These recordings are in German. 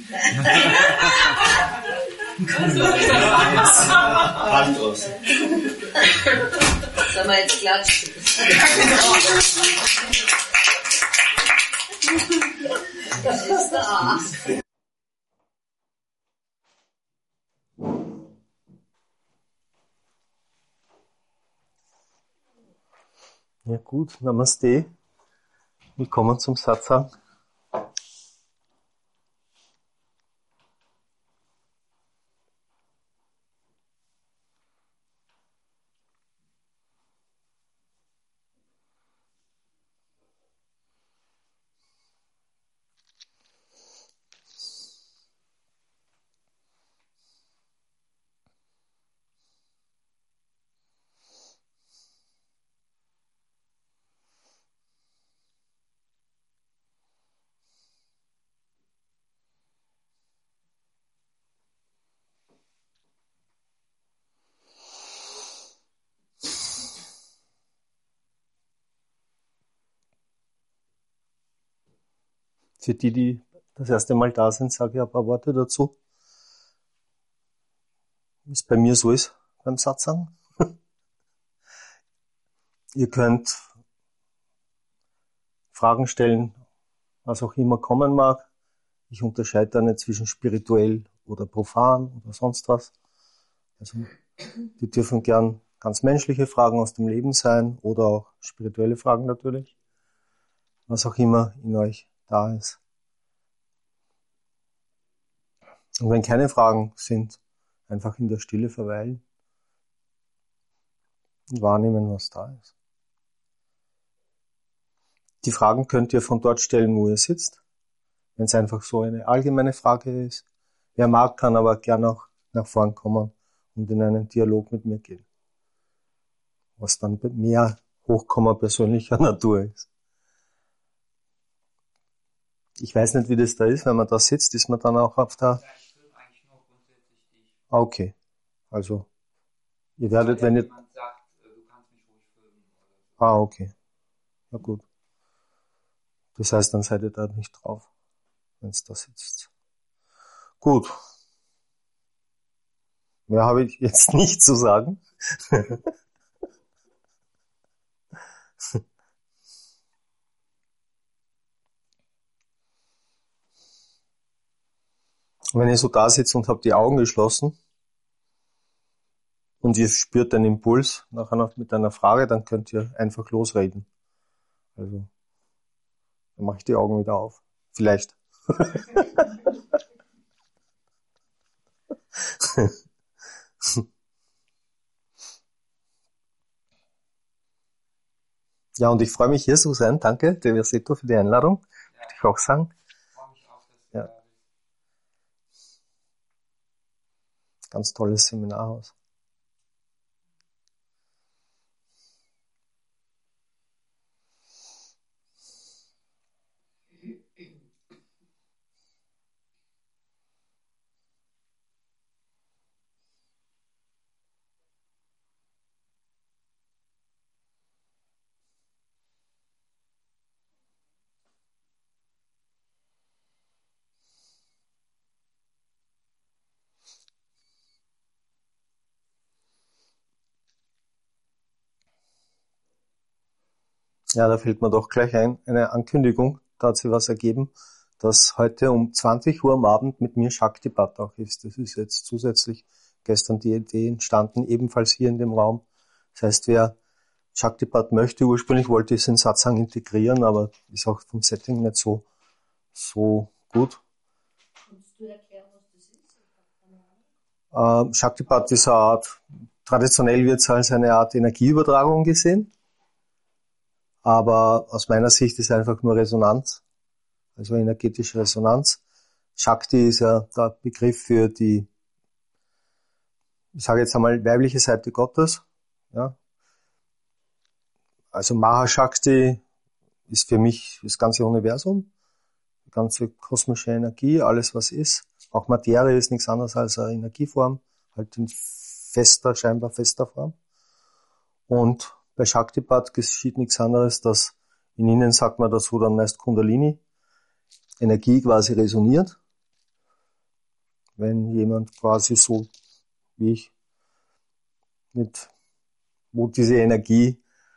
Hand aus. Sollen wir jetzt klatschen? Das ist der Arzt. Ja gut, Namaste. Willkommen zum Satsang. Für die, die das erste Mal da sind, sage ich ein paar Worte dazu. Wie es bei mir so ist beim Satsang. Ihr könnt Fragen stellen, was auch immer kommen mag. Ich unterscheide da nicht zwischen spirituell oder profan oder sonst was. Also, die dürfen gern ganz menschliche Fragen aus dem Leben sein oder auch spirituelle Fragen natürlich. Was auch immer in euch da ist. Und wenn keine Fragen sind, einfach in der Stille verweilen und wahrnehmen, was da ist. Die Fragen könnt ihr von dort stellen, wo ihr sitzt, wenn es einfach so eine allgemeine Frage ist. Wer mag, kann aber gern auch nach vorn kommen und in einen Dialog mit mir gehen. Was dann mehr Hochkomma persönlicher Natur ist. Ich weiß nicht, wie das da ist, wenn man da sitzt, ist man dann auch auf der... Ja, ich filme eigentlich nur grundsätzlich dich. Okay, also ihr werdet, wenn ihr... Jemand sagt, du kannst mich ruhig filmen. Oder so. Okay, ja gut. Das heißt, dann seid ihr da nicht drauf, wenn es da sitzt. Gut. Mehr habe ich jetzt nicht zu sagen. Wenn ihr so da sitzt und habt die Augen geschlossen und ihr spürt einen Impuls nachher mit einer Frage, dann könnt ihr einfach losreden. Also, dann mache ich die Augen wieder auf. Vielleicht. Ja, und ich freue mich, hier zu sein. Danke, Deversito, für die Einladung. Möchte ich auch sagen. Ich freue mich auch, dass du Ja. da bist. Ganz tolles Seminarhaus. Ja, da fällt mir doch gleich ein, eine Ankündigung, da hat sich was ergeben, dass heute um 20 Uhr am Abend mit mir Shaktipat auch ist. Das ist jetzt zusätzlich gestern die Idee entstanden, ebenfalls hier in dem Raum. Das heißt, wer Shaktipat möchte, ursprünglich wollte ich es in Satsang integrieren, aber ist auch vom Setting nicht so gut. Kannst du erklären, was das ist? Ich habe keine Ahnung. Shaktipat ist eine Art, traditionell wird es als eine Art Energieübertragung gesehen. Aber aus meiner Sicht ist einfach nur Resonanz, also energetische Resonanz. Shakti ist ja der Begriff für die, ich sage jetzt einmal, weibliche Seite Gottes. Ja. Also Mahashakti ist für mich das ganze Universum, die ganze kosmische Energie, alles was ist. Auch Materie ist nichts anderes als eine Energieform, halt in scheinbar fester Form. Und bei Shaktipat geschieht nichts anderes, dass in ihnen sagt man dazu dann meist Kundalini, Energie quasi resoniert wenn jemand quasi so wie ich wo diese Energie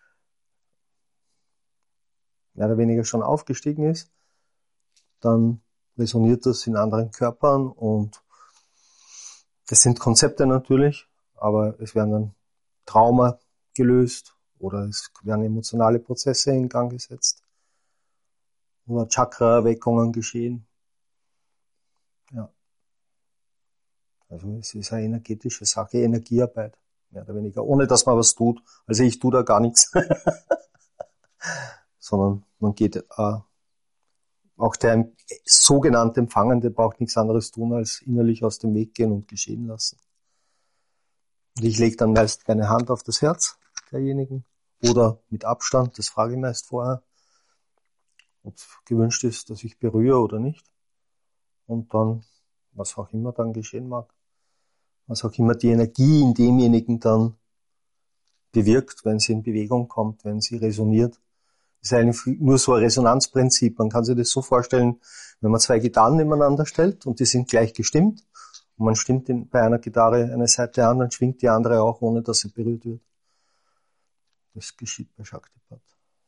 mehr oder weniger schon aufgestiegen ist, dann resoniert das in anderen Körpern und das sind Konzepte natürlich, aber es werden dann Trauma gelöst oder es werden emotionale Prozesse in Gang gesetzt oder Chakra-Erweckungen geschehen. Ja. Also es ist eine energetische Sache, Energiearbeit, mehr oder weniger, ohne dass man was tut. Also ich tue da gar nichts, sondern man geht, auch der sogenannte Empfangende braucht nichts anderes tun, als innerlich aus dem Weg gehen und geschehen lassen. Und ich lege dann meist meine Hand auf das Herz derjenigen oder mit Abstand, das frage ich meist vorher, ob es gewünscht ist, dass ich berühre oder nicht. Und dann, was auch immer dann geschehen mag, was auch immer die Energie in demjenigen dann bewirkt, wenn sie in Bewegung kommt, wenn sie resoniert. Das ist eigentlich nur so ein Resonanzprinzip. Man kann sich das so vorstellen, wenn man zwei Gitarren nebeneinander stellt und die sind gleich gestimmt und man stimmt bei einer Gitarre eine Seite an, dann schwingt die andere auch, ohne dass sie berührt wird. Das geschieht bei Shaktipat.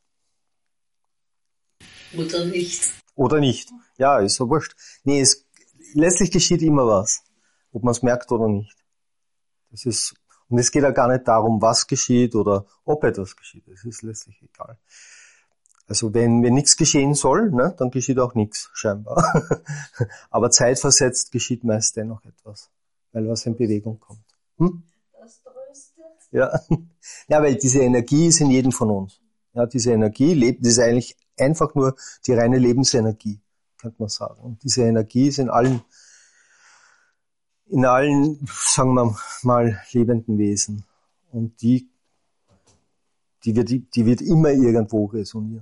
Oder nicht. Oder nicht. Ja, ist so wurscht. Nee, letztlich geschieht immer was. Ob man es merkt oder nicht. Und es geht ja gar nicht darum, was geschieht oder ob etwas geschieht. Es ist letztlich egal. Also wenn nichts geschehen soll, ne, dann geschieht auch nichts, scheinbar. Aber zeitversetzt geschieht meist dennoch etwas, weil was in Bewegung kommt. Das tröstet. Ja. Ja, weil diese Energie ist in jedem von uns. Ja, diese Energie das ist eigentlich einfach nur die reine Lebensenergie, könnte man sagen. Und diese Energie ist in allen, sagen wir mal, lebenden Wesen. Und die wird immer irgendwo resonieren.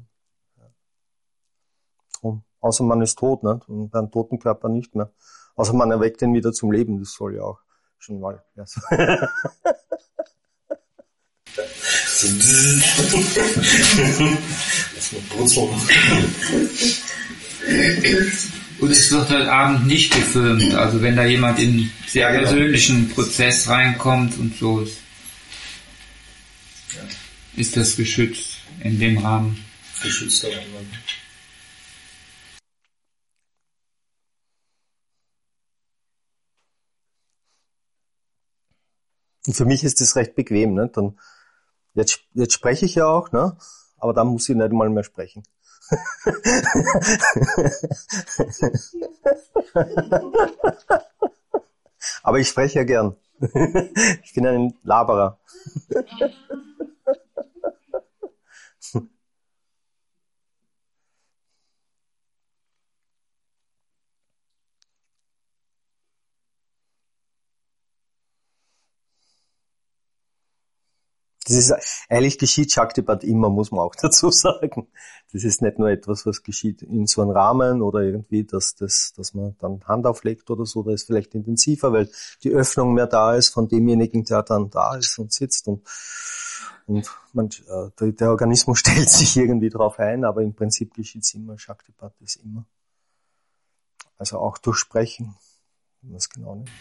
Außer man ist tot, ne? Und beim toten Körper nicht mehr. Außer man erweckt ihn wieder zum Leben, das soll ja auch schon mal. Ja, so. Und es wird heute Abend nicht gefilmt, also wenn da jemand in sehr persönlichen Prozess reinkommt und so, ist das geschützt in dem Rahmen. Geschützter Rahmen. Und für mich ist das recht bequem, ne? Dann, jetzt spreche ich ja auch, ne? Aber dann muss ich nicht mal mehr sprechen. Aber ich spreche ja gern. Ich bin ein Laberer. Das ist, eigentlich geschieht Shaktipat immer, muss man auch dazu sagen. Das ist nicht nur etwas, was geschieht in so einem Rahmen oder irgendwie, dass man dann Hand auflegt oder so, da ist vielleicht intensiver, weil die Öffnung mehr da ist von demjenigen, der dann da ist und sitzt und der Organismus stellt sich irgendwie drauf ein, aber im Prinzip geschieht es immer, Shaktipat ist immer. Also auch durch Sprechen, wenn man es genau nimmt.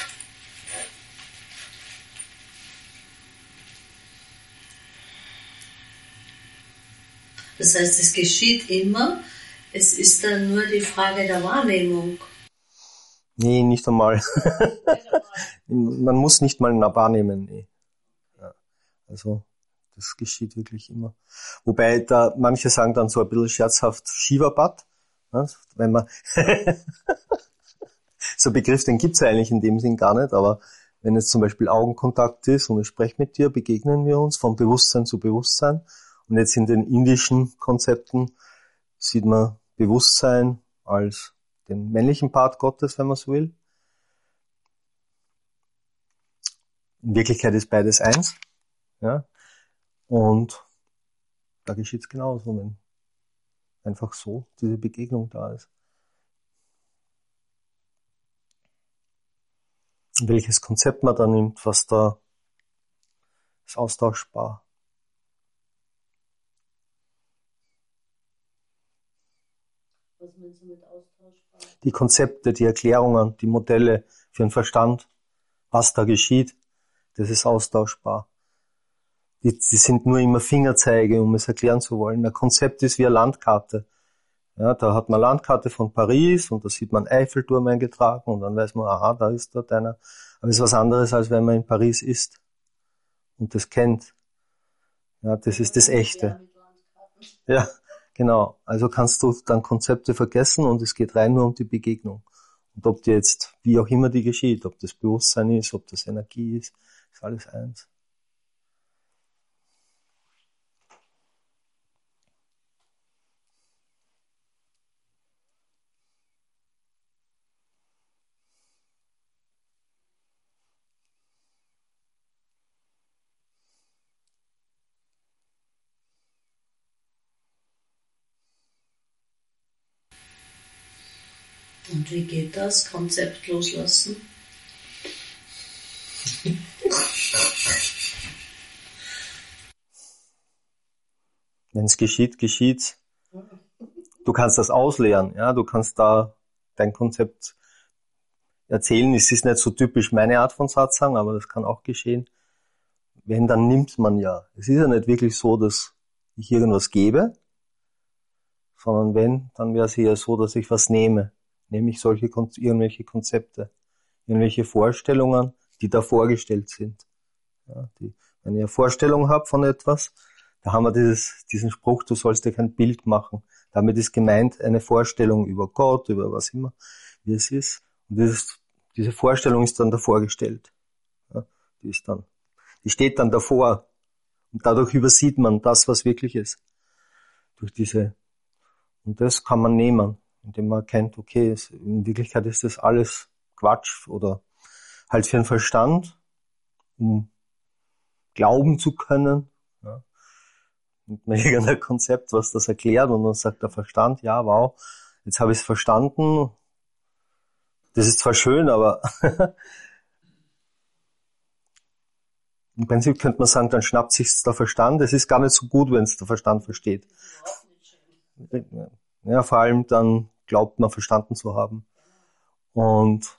Das heißt, es geschieht immer, es ist dann nur die Frage der Wahrnehmung. Nee, nicht einmal. Man muss nicht mal wahrnehmen. Nee. Ja. Also das geschieht wirklich immer. Wobei da manche sagen dann so ein bisschen scherzhaft Shiva-Bad. Ne? Wenn man so ein Begriff, den gibt's ja eigentlich in dem Sinn gar nicht, aber wenn jetzt zum Beispiel Augenkontakt ist und ich spreche mit dir, begegnen wir uns von Bewusstsein zu Bewusstsein. Und jetzt in den indischen Konzepten sieht man Bewusstsein als den männlichen Part Gottes, wenn man so will. In Wirklichkeit ist beides eins. Ja? Und da geschieht es genauso, wenn einfach so diese Begegnung da ist. Welches Konzept man da nimmt, was da ist austauschbar. Was meinst du mit austauschbar? Die Konzepte, die Erklärungen, die Modelle für den Verstand, was da geschieht, das ist austauschbar. Die sind nur immer Fingerzeige, um es erklären zu wollen. Ein Konzept ist wie eine Landkarte. Ja, da hat man eine Landkarte von Paris und da sieht man Eiffelturm eingetragen und dann weiß man, aha, da ist dort einer. Aber es ist was anderes, als wenn man in Paris ist und das kennt. Ja, das ist das Echte. Ja, genau. Also kannst du dann Konzepte vergessen und es geht rein nur um die Begegnung. Und ob die jetzt, wie auch immer die geschieht, ob das Bewusstsein ist, ob das Energie ist alles eins. Und wie geht das? Konzept loslassen? Wenn es geschieht, geschieht's. Du kannst das ausleeren, ja, du kannst da dein Konzept erzählen. Es ist nicht so typisch meine Art von Satz sagen, aber das kann auch geschehen. Wenn, dann nimmt man ja. Es ist ja nicht wirklich so, dass ich irgendwas gebe, sondern wenn, dann wäre es eher so, dass ich was nehme. Nämlich irgendwelche Konzepte, irgendwelche Vorstellungen, die da vorgestellt sind. Ja, wenn ich eine Vorstellung habe von etwas, da haben wir diesen Spruch, du sollst dir kein Bild machen. Damit ist gemeint eine Vorstellung über Gott, über was immer, wie es ist. Und diese Vorstellung ist dann davor gestellt. Ja, die steht dann davor. Und dadurch übersieht man das, was wirklich ist. Und das kann man nehmen, indem man erkennt, okay, in Wirklichkeit ist das alles Quatsch oder halt für den Verstand, um glauben zu können, ja, mit irgendeinem Konzept, was das erklärt und dann sagt der Verstand, ja, wow, jetzt habe ich es verstanden, das ist zwar schön, aber im Prinzip könnte man sagen, dann schnappt sich's der Verstand, es ist gar nicht so gut, wenn es der Verstand versteht. Ja, vor allem dann glaubt man verstanden zu haben. Und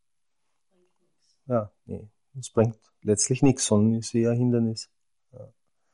ja, nee, das bringt letztlich nichts, sondern ist eher ein Hindernis. Ja.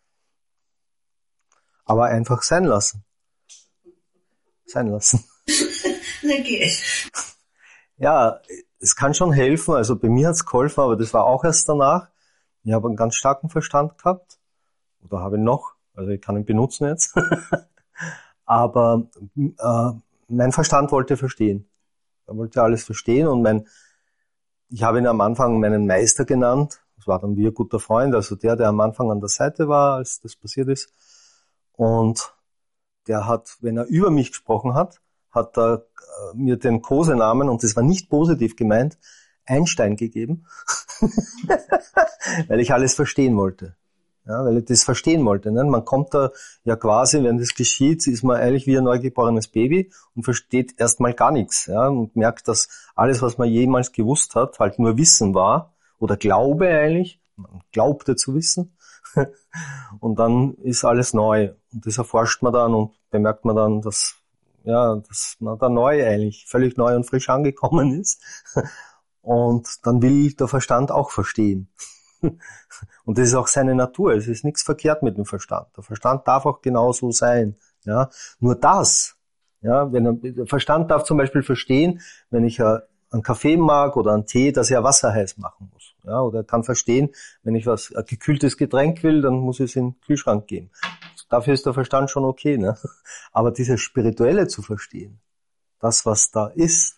Aber einfach sein lassen. Sein lassen. Okay. Ja, es kann schon helfen, also bei mir hat's geholfen, aber das war auch erst danach. Ich habe einen ganz starken Verstand gehabt. Oder habe ihn noch, also ich kann ihn benutzen jetzt. Aber mein Verstand wollte verstehen. Er wollte alles verstehen und ich habe ihn am Anfang meinen Meister genannt. Das war dann wie ein guter Freund, also der am Anfang an der Seite war, als das passiert ist. Und der hat, wenn er über mich gesprochen hat er mir den Kosenamen, und das war nicht positiv gemeint, Einstein gegeben, weil ich alles verstehen wollte. Ja, weil ich das verstehen wollte. Ne? Man kommt da ja quasi, wenn das geschieht, ist man eigentlich wie ein neugeborenes Baby und versteht erstmal gar nichts. Ja? Und merkt, dass alles, was man jemals gewusst hat, halt nur Wissen war oder Glaube eigentlich. Man glaubte zu wissen. Und dann ist alles neu. Und das erforscht man dann und bemerkt man dann, dass man da neu eigentlich, völlig neu und frisch angekommen ist. Und dann will der Verstand auch verstehen. Und das ist auch seine Natur. Es ist nichts verkehrt mit dem Verstand. Der Verstand darf auch genauso sein. Ja, nur das. Ja, der Verstand darf zum Beispiel verstehen, wenn ich einen Kaffee mag oder einen Tee, dass er Wasser heiß machen muss. Ja, oder er kann verstehen, wenn ich ein gekühltes Getränk will, dann muss ich es in den Kühlschrank geben. Dafür ist der Verstand schon okay. Ne? Aber dieses Spirituelle zu verstehen, das, was da ist,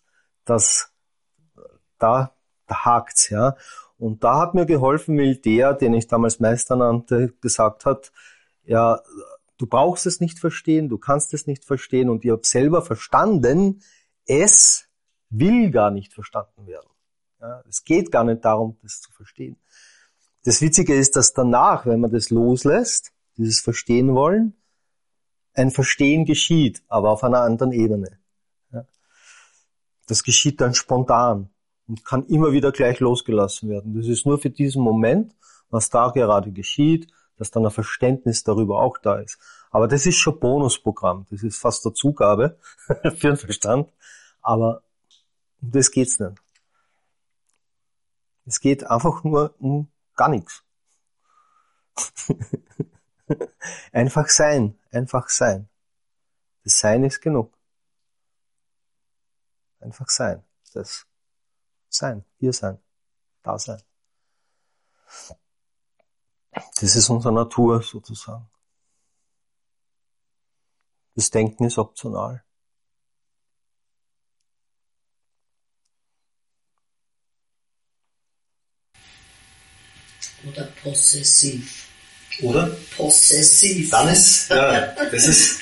da hakt's, ja. Und da hat mir geholfen, weil der, den ich damals Meister nannte, gesagt hat, ja, du brauchst es nicht verstehen, du kannst es nicht verstehen und ich habe selber verstanden, es will gar nicht verstanden werden. Ja, es geht gar nicht darum, das zu verstehen. Das Witzige ist, dass danach, wenn man das loslässt, dieses Verstehen wollen, ein Verstehen geschieht, aber auf einer anderen Ebene. Ja. Das geschieht dann spontan und kann immer wieder gleich losgelassen werden. Das ist nur für diesen Moment, was da gerade geschieht, dass dann ein Verständnis darüber auch da ist. Aber das ist schon Bonusprogramm. Das ist fast eine Zugabe für den Verstand. Aber um das geht's nicht. Es geht einfach nur um gar nichts. Einfach sein, einfach sein. Das Sein ist genug. Einfach sein. Das Sein, hier sein, da sein. Das ist unsere Natur sozusagen. Das Denken ist optional. Oder possessiv. Oder? Possessiv. Dann ist, ja, das ist,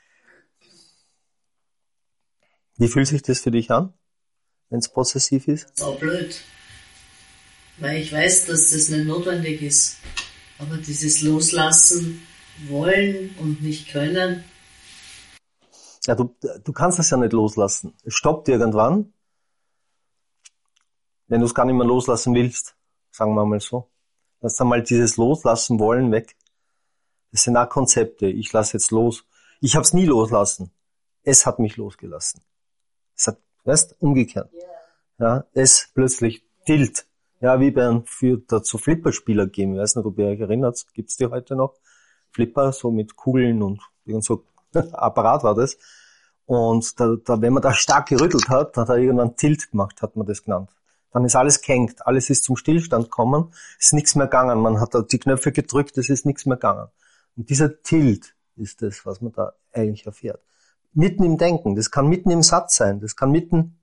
Wie fühlt sich das für dich an, wenn es possessiv ist? So blöd. Weil ich weiß, dass das nicht notwendig ist. Aber dieses Loslassen wollen und nicht können. Ja, du kannst es ja nicht loslassen. Es stoppt irgendwann, wenn du es gar nicht mehr loslassen willst, sagen wir mal so. Lass einmal dieses Loslassen wollen weg. Das sind auch Konzepte. Ich lasse jetzt los. Ich habe es nie loslassen. Es hat mich losgelassen. Es hat, weißt, umgekehrt. Ja, es plötzlich tilt. Ja, wie bei einem dazu Flipperspieler geben. Ich weiß nicht, ob ihr euch erinnert. Gibt's die heute noch? Flipper, so mit Kugeln und so Apparat war das. Und da, wenn man da stark gerüttelt hat, hat er irgendwann Tilt gemacht, hat man das genannt. Dann ist alles gehängt, alles ist zum Stillstand gekommen, ist nichts mehr gegangen. Man hat da die Knöpfe gedrückt, es ist nichts mehr gegangen. Und dieser Tilt ist das, was man da eigentlich erfährt. Mitten im Denken, das kann mitten im Satz sein, das kann mitten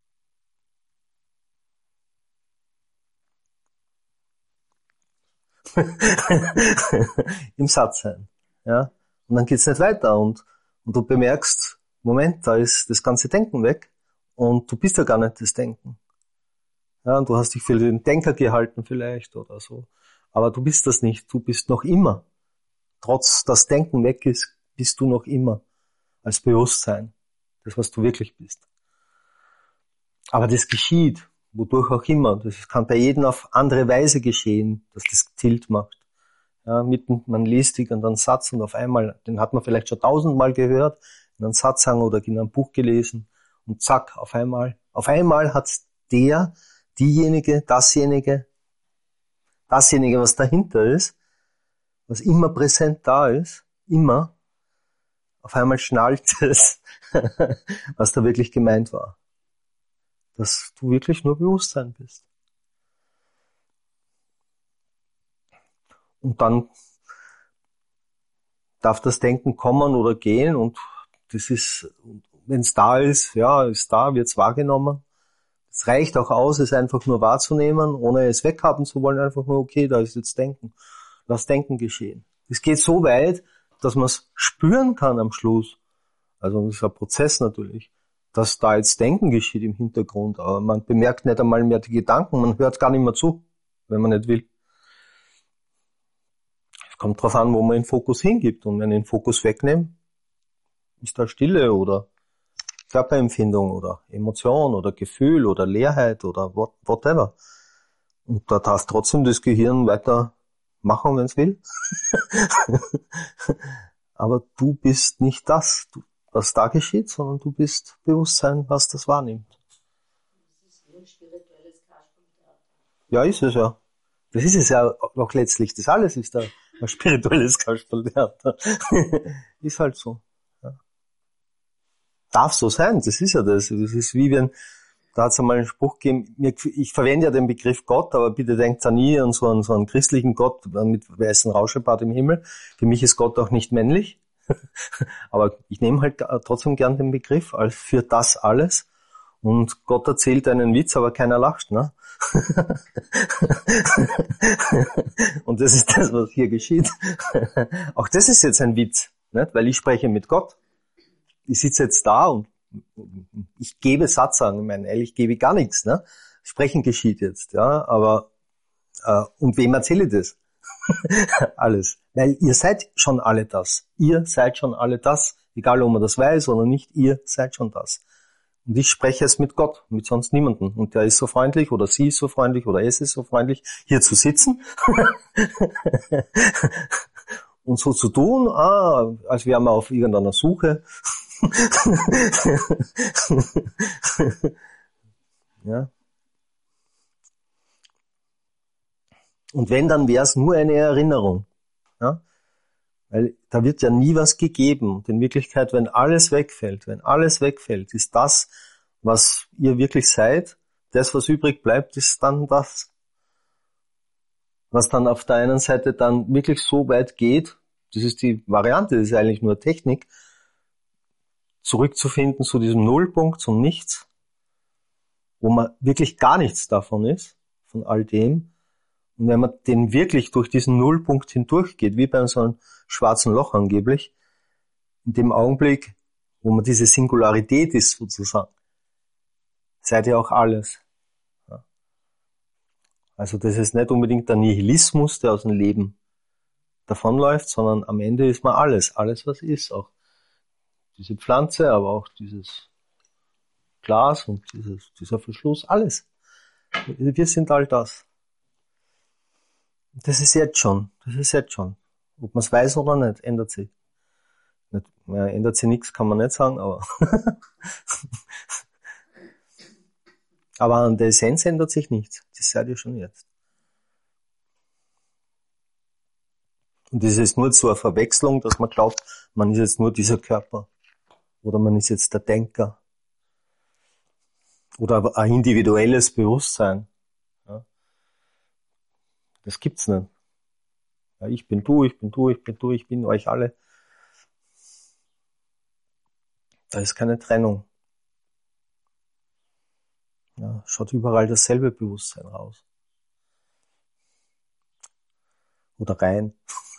im Satz sein. Ja? Und dann geht's nicht weiter und du bemerkst, Moment, da ist das ganze Denken weg und du bist ja gar nicht das Denken. Ja, und du hast dich für den Denker gehalten vielleicht oder so. Aber du bist das nicht, du bist noch immer. Trotz dass Denken weg ist, bist du noch immer als Bewusstsein. Das, was du wirklich bist. Aber das geschieht, wodurch auch immer. Das kann bei jedem auf andere Weise geschehen, dass das Tilt macht. Ja, man liest irgendeinen Satz und auf einmal, den hat man vielleicht schon 1000-mal gehört, in einem Satzang oder in einem Buch gelesen und zack, auf einmal hat diejenige, dasjenige, was dahinter ist, was immer präsent da ist, immer, auf einmal schnallt es, was da wirklich gemeint war. Dass du wirklich nur Bewusstsein bist. Und dann darf das Denken kommen oder gehen und das ist, wenn es da ist, ja, ist da, wird es wahrgenommen. Es reicht auch aus, es einfach nur wahrzunehmen, ohne es weghaben zu wollen, einfach nur, okay, da ist jetzt Denken. Lass Denken geschehen. Es geht so weit, dass man es spüren kann am Schluss. Also das ist ein Prozess natürlich, dass da jetzt Denken geschieht im Hintergrund, aber man bemerkt nicht einmal mehr die Gedanken, man hört gar nicht mehr zu, wenn man nicht will. Es kommt drauf an, wo man den Fokus hingibt. Und wenn ich den Fokus wegnehme, ist da Stille oder Körperempfindung oder Emotion oder Gefühl oder Leerheit oder whatever. Und da darf trotzdem das Gehirn weiter machen, wenn es will. Aber du bist nicht das, was da geschieht, sondern du bist Bewusstsein, was das wahrnimmt. Das ist ein spirituelles Kasperltheater. Ja, ist es ja. Das ist es ja auch letztlich. Das alles ist ein spirituelles Kasperltheater. Ist halt so. Ja. Darf so sein, das ist ja das. Das ist wie wenn, da hat es einmal einen Spruch gegeben, ich verwende ja den Begriff Gott, aber bitte denkt da nie an so einen christlichen Gott mit weißen Rauschebart im Himmel. Für mich ist Gott auch nicht männlich. Aber ich nehme halt trotzdem gern den Begriff als für das alles. Und Gott erzählt einen Witz, aber keiner lacht, ne? Und das ist das, was hier geschieht. Auch das ist jetzt ein Witz, nicht? Weil ich spreche mit Gott. Ich sitze jetzt da und ich gebe Satzang, ich meine, ehrlich, gebe gar nichts, ne? Sprechen geschieht jetzt, ja, aber und wem erzähle ich das? Alles. Weil ihr seid schon alle das. Ihr seid schon alle das. Egal, ob man das weiß oder nicht, ihr seid schon das. Und ich spreche es mit Gott, mit sonst niemandem. Und der ist so freundlich oder sie ist so freundlich oder es ist so freundlich, hier zu sitzen und so zu tun, als wären wir auf irgendeiner Suche. Ja. Und wenn, dann wäre es nur eine Erinnerung. Ja? Weil da wird ja nie was gegeben. Und in Wirklichkeit, wenn alles wegfällt, ist das, was ihr wirklich seid. Das, was übrig bleibt, ist dann das. Was dann auf der einen Seite dann wirklich so weit geht, das ist die Variante, das ist eigentlich nur Technik, zurückzufinden zu diesem Nullpunkt, zum Nichts, wo man wirklich gar nichts davon ist, von all dem. Und wenn man den wirklich durch diesen Nullpunkt hindurchgeht, wie bei so einem schwarzen Loch angeblich, in dem Augenblick, wo man diese Singularität ist sozusagen, seid ihr auch alles. Ja. Also das ist nicht unbedingt der Nihilismus, der aus dem Leben davonläuft, sondern am Ende ist man alles was ist, auch diese Pflanze, aber auch dieses Glas und dieser Verschluss, alles. Wir sind all das. Das ist jetzt schon. Ob man es weiß oder nicht, ändert sich. Ändert sich nichts, kann man nicht sagen, aber aber an der Essenz ändert sich nichts. Das seid ihr schon jetzt. Und das ist nur so eine Verwechslung, dass man glaubt, man ist jetzt nur dieser Körper. Oder man ist jetzt der Denker. Oder ein individuelles Bewusstsein. Ja. Das gibt's nicht. Ja, ich bin du, ich bin euch alle. Da ist keine Trennung. Ja, schaut überall dasselbe Bewusstsein raus. Oder rein.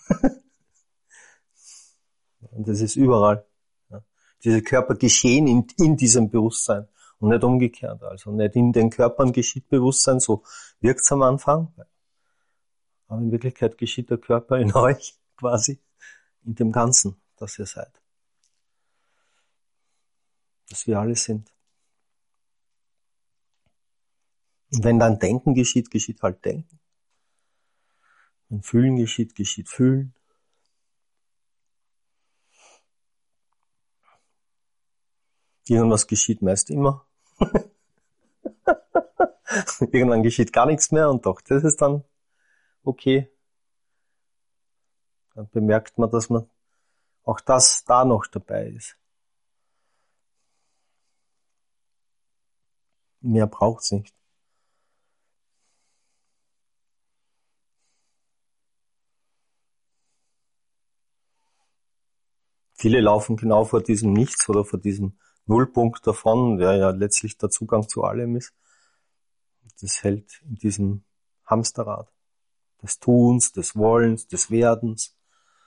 Und das ist überall. Ja. Diese Körper geschehen in diesem Bewusstsein und nicht umgekehrt. Also nicht in den Körpern geschieht Bewusstsein, so wirkt's am Anfang. Aber in Wirklichkeit geschieht der Körper in euch quasi, in dem Ganzen, das ihr seid. Dass wir alle sind. Und wenn dann Denken geschieht, geschieht halt Denken. Wenn Fühlen geschieht, geschieht Fühlen. Irgendwas geschieht meist immer. Irgendwann geschieht gar nichts mehr und doch, das ist dann okay. Dann bemerkt man, dass man auch das da noch dabei ist. Mehr braucht's nicht. Viele laufen genau vor diesem Nichts oder vor diesem Nullpunkt davon, der ja letztlich der Zugang zu allem ist. Das hält in diesem Hamsterrad des Tuns, des Wollens, des Werdens.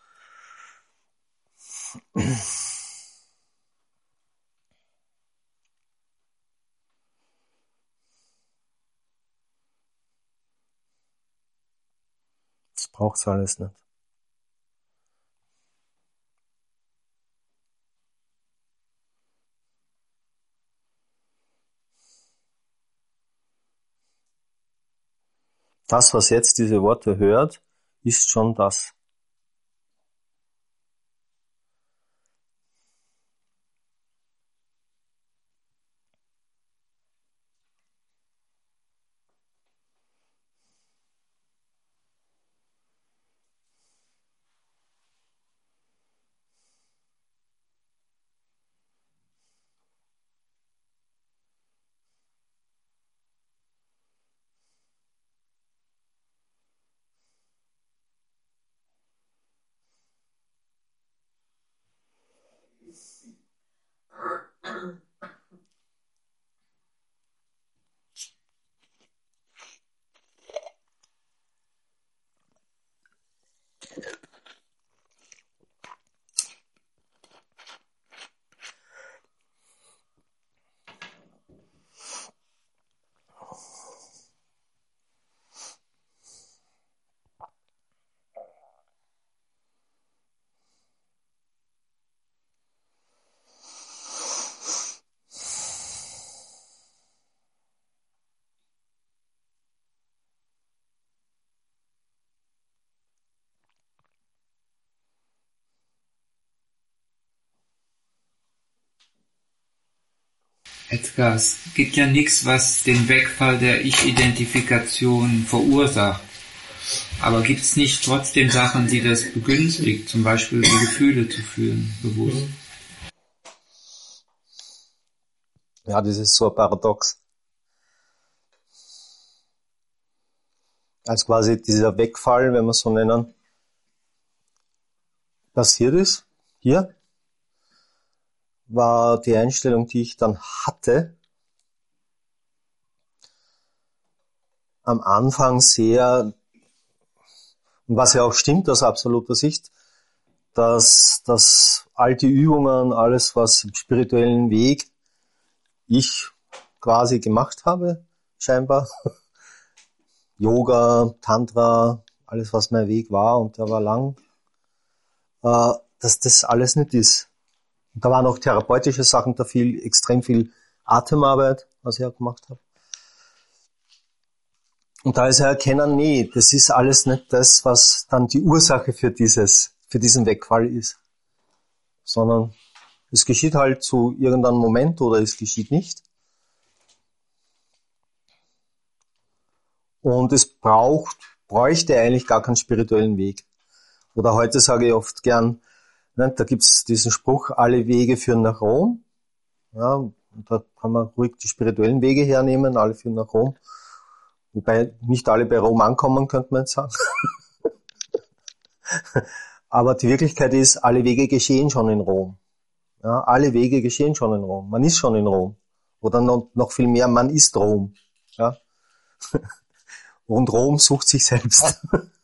Das braucht's alles nicht. Das, was jetzt diese Worte hört, ist schon das. Edgar, es gibt ja nichts, was den Wegfall der Ich-Identifikation verursacht. Aber gibt es nicht trotzdem Sachen, die das begünstigt, zum Beispiel die Gefühle zu fühlen, bewusst? Ja, das ist so ein Paradox. Als quasi dieser Wegfall, wenn wir es so nennen, passiert ist, hier, war die Einstellung, die ich dann hatte, am Anfang sehr, und was ja auch stimmt aus absoluter Sicht, dass all die Übungen, alles was im spirituellen Weg ich quasi gemacht habe, scheinbar, Yoga, Tantra, alles was mein Weg war, und der war lang, dass das alles nicht ist. Und da waren auch therapeutische Sachen, da extrem viel Atemarbeit, was ich auch gemacht habe. Und da ist ja erkennen, nee, das ist alles nicht das, was dann die Ursache für diesen Wegfall ist. Sondern es geschieht halt zu irgendeinem Moment oder es geschieht nicht. Und es bräuchte eigentlich gar keinen spirituellen Weg. Oder heute sage ich oft gern, ne, da gibt's diesen Spruch, alle Wege führen nach Rom. Ja, und da kann man ruhig die spirituellen Wege hernehmen, alle führen nach Rom. Wobei nicht alle bei Rom ankommen, könnte man jetzt sagen. Aber die Wirklichkeit ist, alle Wege geschehen schon in Rom. Ja, alle Wege geschehen schon in Rom. Man ist schon in Rom. Oder noch viel mehr, man ist Rom. Ja. Und Rom sucht sich selbst.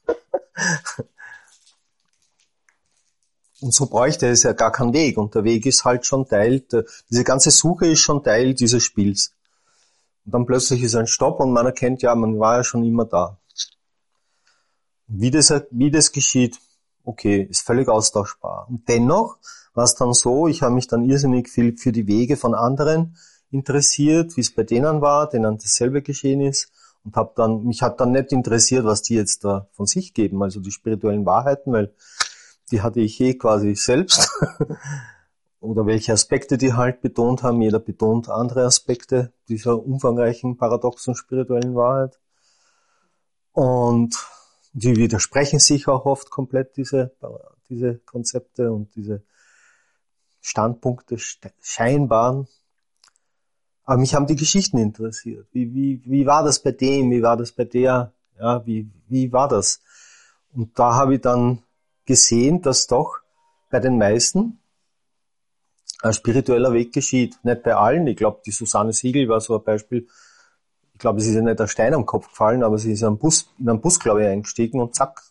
Und so bräuchte es ja gar keinen Weg. Und der Weg ist halt schon Teil, diese ganze Suche ist schon Teil dieses Spiels. Und dann plötzlich ist ein Stopp und man erkennt, ja, man war ja schon immer da. Wie das geschieht, okay, ist völlig austauschbar. Und dennoch war es dann so, ich habe mich dann irrsinnig viel für die Wege von anderen interessiert, wie es bei denen war, denen dasselbe geschehen ist. Und mich hat dann nicht interessiert, was die jetzt da von sich geben, also die spirituellen Wahrheiten, weil die hatte ich quasi selbst. Oder welche Aspekte die halt betont haben. Jeder betont andere Aspekte dieser umfangreichen, paradoxen spirituellen Wahrheit. Und die widersprechen sich auch oft komplett, diese Konzepte und diese Standpunkte scheinbaren. Aber mich haben die Geschichten interessiert. Wie war das bei dem? Wie war das bei der? Ja, wie war das? Und da habe ich dann gesehen, dass doch bei den meisten ein spiritueller Weg geschieht. Nicht bei allen. Ich glaube, die Susanne Siegel war so ein Beispiel. Ich glaube, es ist ihr nicht ein Stein am Kopf gefallen, aber sie ist in einen Bus, glaube ich, eingestiegen und zack,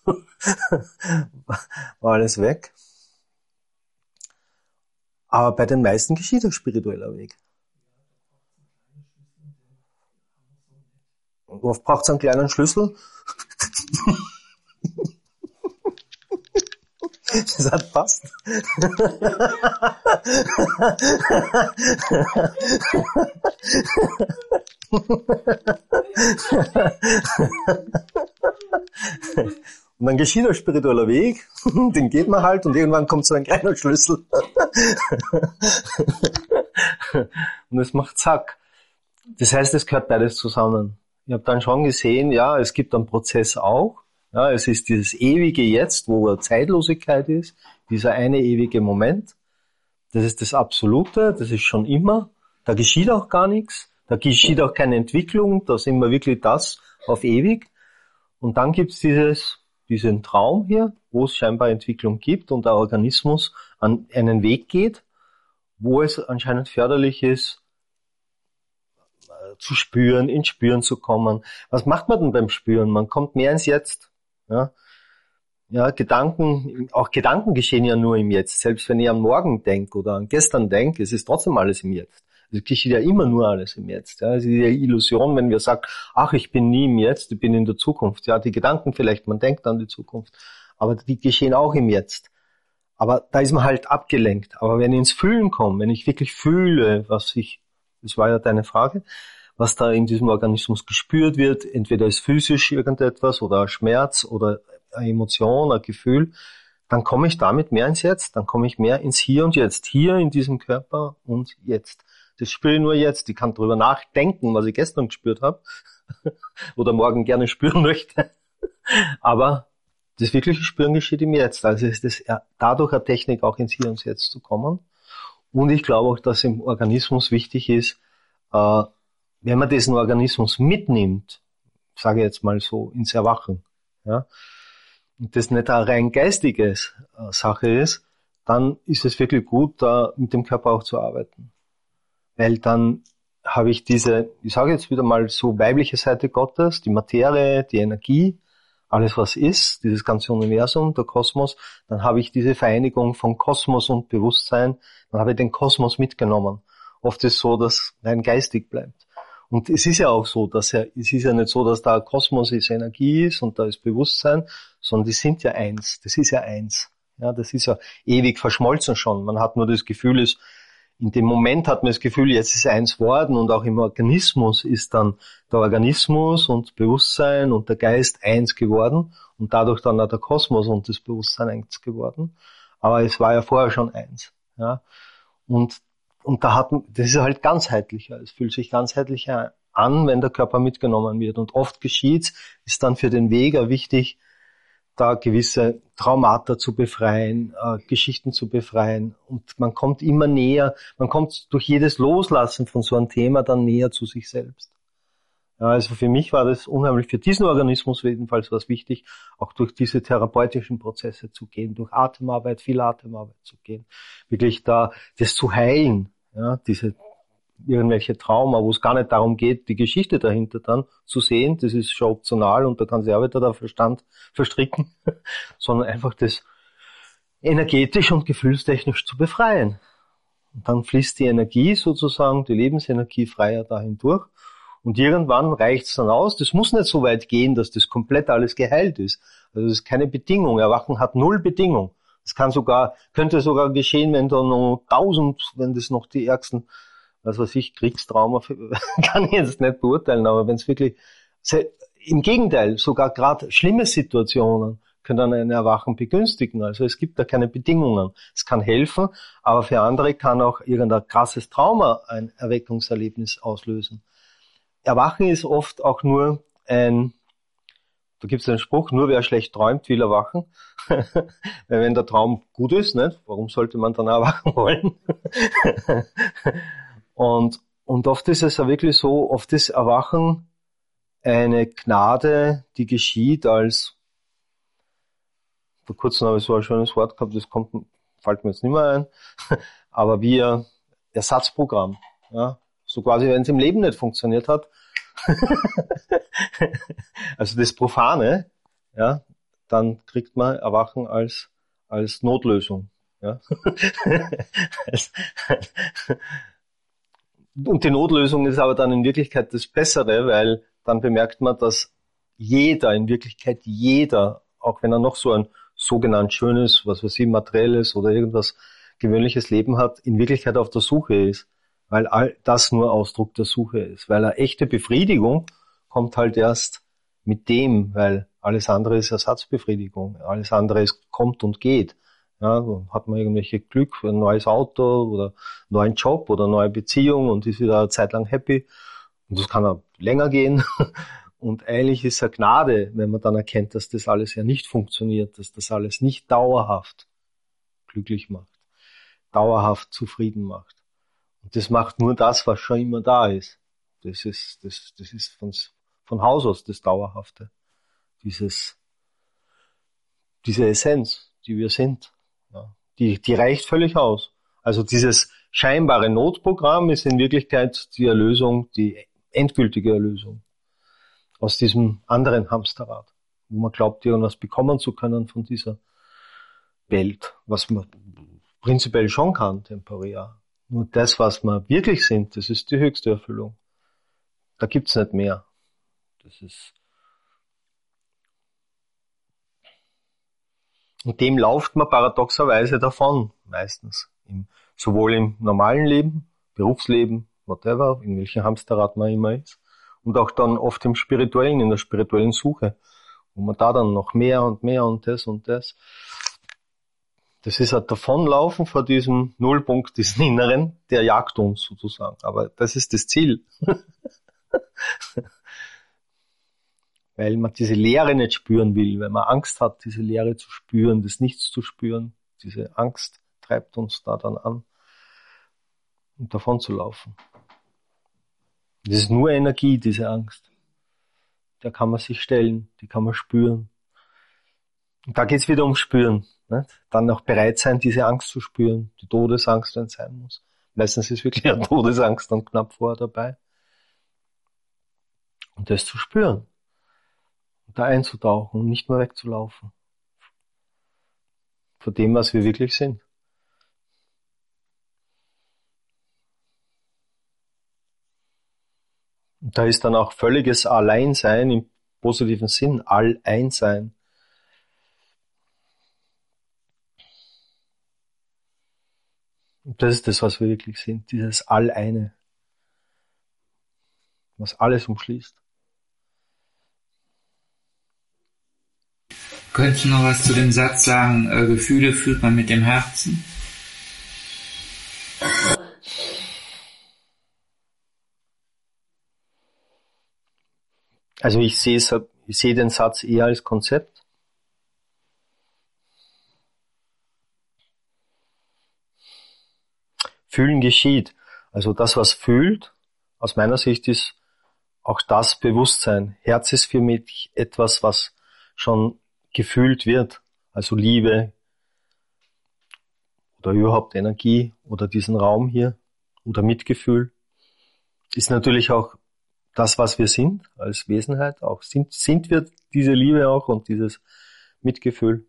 war alles weg. Aber bei den meisten geschieht ein spiritueller Weg. Und oft braucht es einen kleinen Schlüssel. Das hat passt. Und dann geschieht ein spiritueller Weg, den geht man halt und irgendwann kommt so ein kleiner Schlüssel. Und es macht zack. Das heißt, es gehört beides zusammen. Ich habe dann schon gesehen, ja, es gibt einen Prozess auch. Ja, es ist dieses ewige Jetzt, wo Zeitlosigkeit ist, dieser eine ewige Moment. Das ist das Absolute, das ist schon immer. Da geschieht auch gar nichts, da geschieht auch keine Entwicklung, da sind wir wirklich das auf ewig. Und dann gibt's diesen Traum hier, wo es scheinbar Entwicklung gibt und der Organismus an einen Weg geht, wo es anscheinend förderlich ist, zu spüren, ins Spüren zu kommen. Was macht man denn beim Spüren? Man kommt mehr ins Jetzt. Ja, Gedanken geschehen ja nur im Jetzt. Selbst wenn ich am Morgen denke oder an gestern denke, es ist trotzdem alles im Jetzt. Es geschieht ja immer nur alles im Jetzt. Ja, es ist ja Illusion, wenn wir sagen, ach, ich bin nie im Jetzt, ich bin in der Zukunft. Ja, die Gedanken vielleicht, man denkt an die Zukunft, aber die geschehen auch im Jetzt. Aber da ist man halt abgelenkt. Aber wenn ich ins Fühlen komme, wenn ich wirklich fühle, das war ja deine Frage, was da in diesem Organismus gespürt wird, entweder ist physisch irgendetwas oder ein Schmerz oder eine Emotion, ein Gefühl, dann komme ich damit mehr ins Jetzt, dann komme ich mehr ins Hier und Jetzt, hier in diesem Körper und jetzt. Das spüre ich nur jetzt. Ich kann drüber nachdenken, was ich gestern gespürt habe oder morgen gerne spüren möchte. Aber das wirkliche Spüren geschieht im Jetzt. Also ist das dadurch eine Technik, auch ins Hier und Jetzt zu kommen. Und ich glaube auch, dass im Organismus wichtig ist, wenn man diesen Organismus mitnimmt, sage ich jetzt mal so, ins Erwachen, ja, und das nicht eine rein geistige Sache ist, dann ist es wirklich gut, da mit dem Körper auch zu arbeiten. Weil dann habe ich diese, ich sage jetzt wieder mal so, weibliche Seite Gottes, die Materie, die Energie, alles was ist, dieses ganze Universum, der Kosmos, dann habe ich diese Vereinigung von Kosmos und Bewusstsein, dann habe ich den Kosmos mitgenommen. Oft ist es so, dass rein geistig bleibt. Und es ist ja auch so, es ist ja nicht so, dass da Kosmos ist, Energie ist und da ist Bewusstsein, sondern die sind ja eins. Das ist ja eins. Ja, das ist ja ewig verschmolzen schon. Man hat nur das Gefühl, in dem Moment hat man das Gefühl, jetzt ist eins worden und auch im Organismus ist dann der Organismus und Bewusstsein und der Geist eins geworden und dadurch dann auch der Kosmos und das Bewusstsein eins geworden. Aber es war ja vorher schon eins. Ja, und das ist halt ganzheitlicher. Es fühlt sich ganzheitlicher an, wenn der Körper mitgenommen wird. Und oft geschieht's, ist dann für den Weg auch wichtig, da gewisse Traumata zu befreien, Geschichten zu befreien. Und man kommt immer näher, man kommt durch jedes Loslassen von so einem Thema dann näher zu sich selbst. Ja, also für mich war das unheimlich, für diesen Organismus jedenfalls war es wichtig, auch durch diese therapeutischen Prozesse zu gehen, durch Atemarbeit, viel Atemarbeit zu gehen, wirklich da das zu heilen, ja, diese irgendwelche Trauma, wo es gar nicht darum geht, die Geschichte dahinter dann zu sehen, das ist schon optional und da kann sich auch wieder der Verstand verstricken, sondern einfach das energetisch und gefühlstechnisch zu befreien. Und dann fließt die Energie sozusagen, die Lebensenergie freier dahin durch. Und irgendwann reicht's dann aus. Das muss nicht so weit gehen, dass das komplett alles geheilt ist. Also das ist keine Bedingung. Erwachen hat 0 Bedingung. Das könnte sogar geschehen, wenn da noch 1000, wenn das noch die ärgsten, Kriegstrauma, kann ich jetzt nicht beurteilen, aber wenn es wirklich, im Gegenteil, sogar gerade schlimme Situationen können ein Erwachen begünstigen. Also es gibt da keine Bedingungen. Es kann helfen, aber für andere kann auch irgendein krasses Trauma ein Erweckungserlebnis auslösen. Erwachen ist oft auch nur da gibt es einen Spruch, nur wer schlecht träumt, will erwachen. Weil wenn der Traum gut ist, nicht? Warum sollte man dann erwachen wollen? Und oft ist es ja wirklich so, oft ist Erwachen eine Gnade, die geschieht als, vor kurzem habe ich so ein schönes Wort gehabt, fällt mir jetzt nicht mehr ein, aber wie ein Ersatzprogramm. Ja? So quasi, wenn es im Leben nicht funktioniert hat, also das Profane, ja, dann kriegt man Erwachen als Notlösung. Ja? Und die Notlösung ist aber dann in Wirklichkeit das Bessere, weil dann bemerkt man, dass in Wirklichkeit jeder, auch wenn er noch so ein sogenannt schönes, materielles oder irgendwas gewöhnliches Leben hat, in Wirklichkeit auf der Suche ist. Weil all das nur Ausdruck der Suche ist. Weil eine echte Befriedigung kommt halt erst mit dem, weil alles andere ist Ersatzbefriedigung. Alles andere kommt und geht. Ja, dann hat man irgendwelche Glück für ein neues Auto oder einen neuen Job oder eine neue Beziehung und ist wieder eine Zeit lang happy. Und das kann auch länger gehen. Und eigentlich ist es eine Gnade, wenn man dann erkennt, dass das alles ja nicht funktioniert, dass das alles nicht dauerhaft glücklich macht, dauerhaft zufrieden macht. Und das macht nur das, was schon immer da ist. Das ist von Haus aus das Dauerhafte. Diese Essenz, die wir sind. Ja, die reicht völlig aus. Also dieses scheinbare Notprogramm ist in Wirklichkeit die Erlösung, die endgültige Erlösung aus diesem anderen Hamsterrad, wo man glaubt, irgendwas bekommen zu können von dieser Welt, was man prinzipiell schon kann, temporär. Nur das, was wir wirklich sind, das ist die höchste Erfüllung. Da gibt's nicht mehr. Und dem lauft man paradoxerweise davon, meistens. Sowohl im normalen Leben, Berufsleben, whatever, in welchem Hamsterrad man immer ist. Und auch dann oft im Spirituellen, in der spirituellen Suche, wo man da dann noch mehr und mehr und das und das. Das ist ein Davonlaufen vor diesem Nullpunkt, diesen Inneren, der jagt uns sozusagen. Aber das ist das Ziel. Weil man diese Leere nicht spüren will, weil man Angst hat, diese Leere zu spüren, das Nichts zu spüren. Diese Angst treibt uns da dann an, um davon zu laufen. Das ist nur Energie, diese Angst. Da kann man sich stellen, die kann man spüren. Und da geht's wieder ums Spüren. Nicht? Dann auch bereit sein, diese Angst zu spüren, die Todesangst, wenn es sein muss. Meistens ist wirklich eine Todesangst dann knapp vorher dabei. Und das zu spüren. Und da einzutauchen und nicht mehr wegzulaufen. Von dem, was wir wirklich sind. Und da ist dann auch völliges Alleinsein im positiven Sinn, All-Eins-Sein. Und das ist das, was wir wirklich sind, dieses All-Eine, was alles umschließt. Könntest du noch was zu dem Satz sagen, Gefühle fühlt man mit dem Herzen? Also ich sehe den Satz eher als Konzept. Fühlen geschieht. Also das, was fühlt, aus meiner Sicht ist auch das Bewusstsein. Herz ist für mich etwas, was schon gefühlt wird. Also Liebe oder überhaupt Energie oder diesen Raum hier oder Mitgefühl. Ist natürlich auch das, was wir sind als Wesenheit. Auch sind wir diese Liebe auch und dieses Mitgefühl.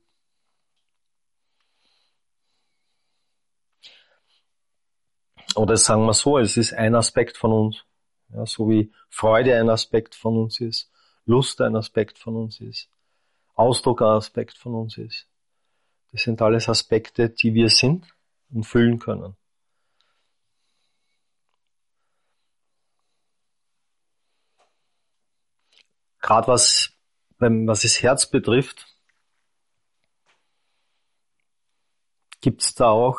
Oder sagen wir so, es ist ein Aspekt von uns. Ja, so wie Freude ein Aspekt von uns ist, Lust ein Aspekt von uns ist, Ausdruck ein Aspekt von uns ist. Das sind alles Aspekte, die wir sind und fühlen können. Gerade was das Herz betrifft, gibt's da auch,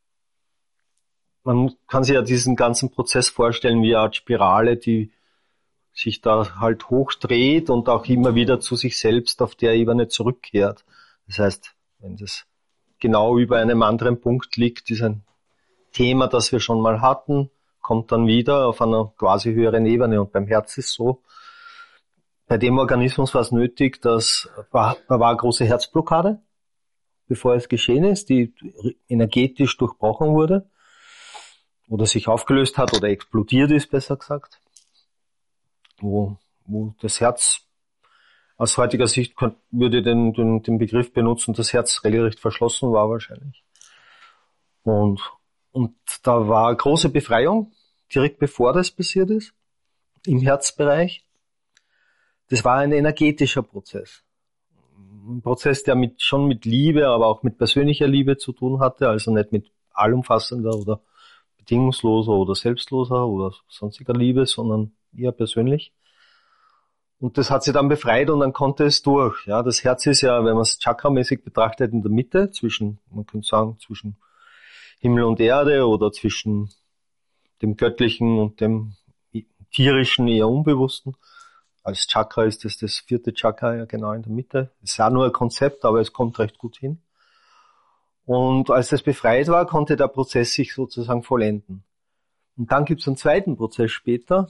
man kann sich ja diesen ganzen Prozess vorstellen wie eine Art Spirale, die sich da halt hochdreht und auch immer wieder zu sich selbst auf der Ebene zurückkehrt. Das heißt, wenn das genau über einem anderen Punkt liegt, ist ein Thema, das wir schon mal hatten, kommt dann wieder auf einer quasi höheren Ebene. Und beim Herz ist so, bei dem Organismus war es nötig, da war eine große Herzblockade, bevor es geschehen ist, die energetisch durchbrochen wurde oder sich aufgelöst hat oder explodiert ist, besser gesagt, wo das Herz aus heutiger Sicht würde den Begriff benutzen, das Herz regelrecht verschlossen war wahrscheinlich. Und da war eine große Befreiung, direkt bevor das passiert ist, im Herzbereich. Das war ein energetischer Prozess. Ein Prozess, der schon mit Liebe, aber auch mit persönlicher Liebe zu tun hatte, also nicht mit allumfassender oder bedingungsloser oder selbstloser oder sonstiger Liebe, sondern eher persönlich. Und das hat sie dann befreit und dann konnte es durch. Ja, das Herz ist ja, wenn man es chakramäßig betrachtet, in der Mitte man könnte sagen, zwischen Himmel und Erde oder zwischen dem Göttlichen und dem Tierischen, eher Unbewussten. Als Chakra ist das 4. Chakra ja genau in der Mitte. Ist ja nur ein Konzept, aber es kommt recht gut hin. Und als das befreit war, konnte der Prozess sich sozusagen vollenden. Und dann gibt es einen zweiten Prozess später.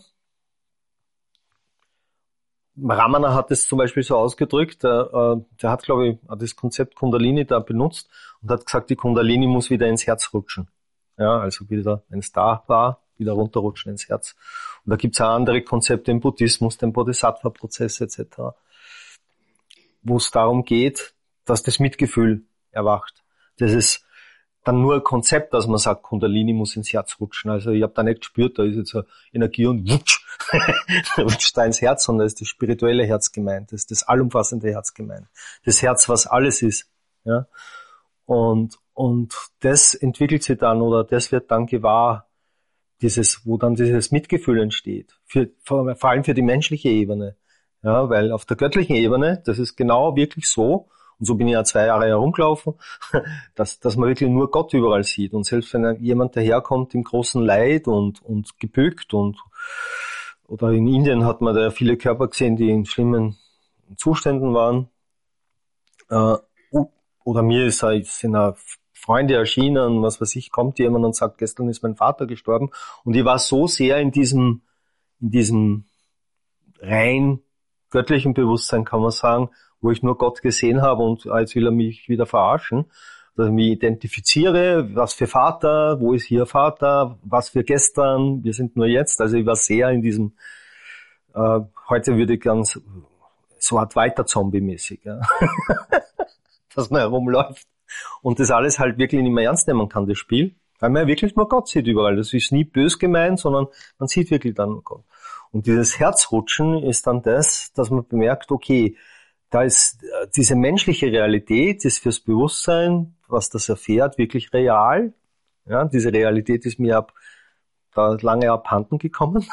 Ramana hat es zum Beispiel so ausgedrückt, der hat, glaube ich, das Konzept Kundalini da benutzt und hat gesagt, die Kundalini muss wieder ins Herz rutschen. Ja, also wieder, wenn es da war, wieder runterrutschen ins Herz. Und da gibt es auch andere Konzepte im Buddhismus, den Bodhisattva-Prozess etc., wo es darum geht, dass das Mitgefühl erwacht. Das ist dann nur ein Konzept, dass man sagt, Kundalini muss ins Herz rutschen. Also ich habe da nicht gespürt, da ist jetzt eine Energie und wutsch, rutscht da ins Herz, sondern ist das spirituelle Herz gemeint, das ist das allumfassende Herz gemeint. Das Herz, was alles ist. Ja? Und das entwickelt sich dann oder das wird dann gewahr, wo dann dieses Mitgefühl entsteht. Vor allem für die menschliche Ebene. Ja, weil auf der göttlichen Ebene, das ist genau wirklich so Und so bin ich ja 2 Jahre herumgelaufen, dass man wirklich nur Gott überall sieht. Und selbst wenn jemand daherkommt im großen Leid und gebückt oder in Indien hat man da viele Körper gesehen, die in schlimmen Zuständen waren. Oder mir sind auch Freunde erschienen, was weiß ich, kommt jemand und sagt, gestern ist mein Vater gestorben. Und ich war so sehr in diesem rein göttlichen Bewusstsein, kann man sagen, wo ich nur Gott gesehen habe und jetzt will er mich wieder verarschen, dass ich mich identifiziere, was für Vater, wo ist hier Vater, was für gestern, wir sind nur jetzt. Also ich war sehr in diesem, heute würde ich ganz so Art Weiter-Zombie-mäßig, ja. Dass man herumläuft und das alles halt wirklich nicht mehr ernst nehmen kann, das Spiel, weil man ja wirklich nur Gott sieht überall. Das ist nie bös gemeint, sondern man sieht wirklich dann nur Gott. Und dieses Herzrutschen ist dann das, dass man bemerkt, okay, da ist diese menschliche Realität, ist fürs Bewusstsein, was das erfährt, wirklich real. Ja, diese Realität ist mir da lange abhanden gekommen.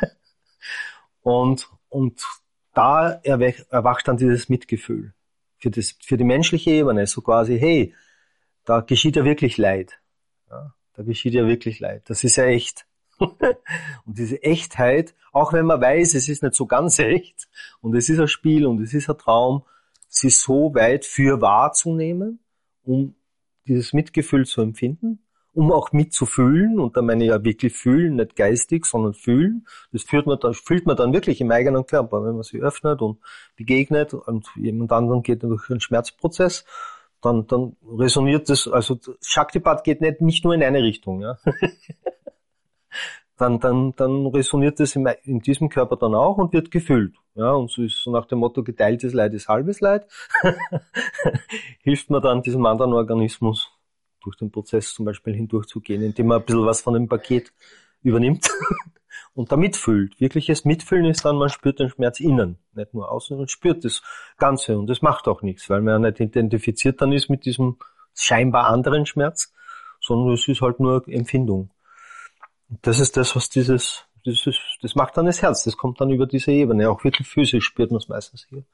und da erwacht dann dieses Mitgefühl für die menschliche Ebene, so quasi, hey, da geschieht ja wirklich Leid. Ja, da geschieht ja wirklich Leid. Das ist ja echt. Und diese Echtheit, auch wenn man weiß, es ist nicht so ganz echt und es ist ein Spiel und es ist ein Traum, sie so weit für wahrzunehmen, um dieses Mitgefühl zu empfinden, um auch mitzufühlen, und da meine ich ja wirklich fühlen, nicht geistig, sondern fühlen. Das fühlt man dann wirklich im eigenen Körper, wenn man sich öffnet und begegnet und jemand anderen geht durch einen Schmerzprozess, dann resoniert das, also Shaktipat geht nicht nur in eine Richtung, ja. Dann resoniert das in diesem Körper dann auch und wird gefühlt. Ja, und so ist so nach dem Motto, geteiltes Leid ist halbes Leid. Hilft man dann diesem anderen Organismus durch den Prozess zum Beispiel hindurchzugehen, indem man ein bisschen was von dem Paket übernimmt und da mitfühlt. Wirkliches Mitfühlen ist dann, man spürt den Schmerz innen, nicht nur außen, und spürt das Ganze, und das macht auch nichts, weil man ja nicht identifiziert dann ist mit diesem scheinbar anderen Schmerz, sondern es ist halt nur Empfindung. Und das ist das, was das macht dann das Herz, das kommt dann über diese Ebene, auch wirklich physisch spürt man es meistens hier.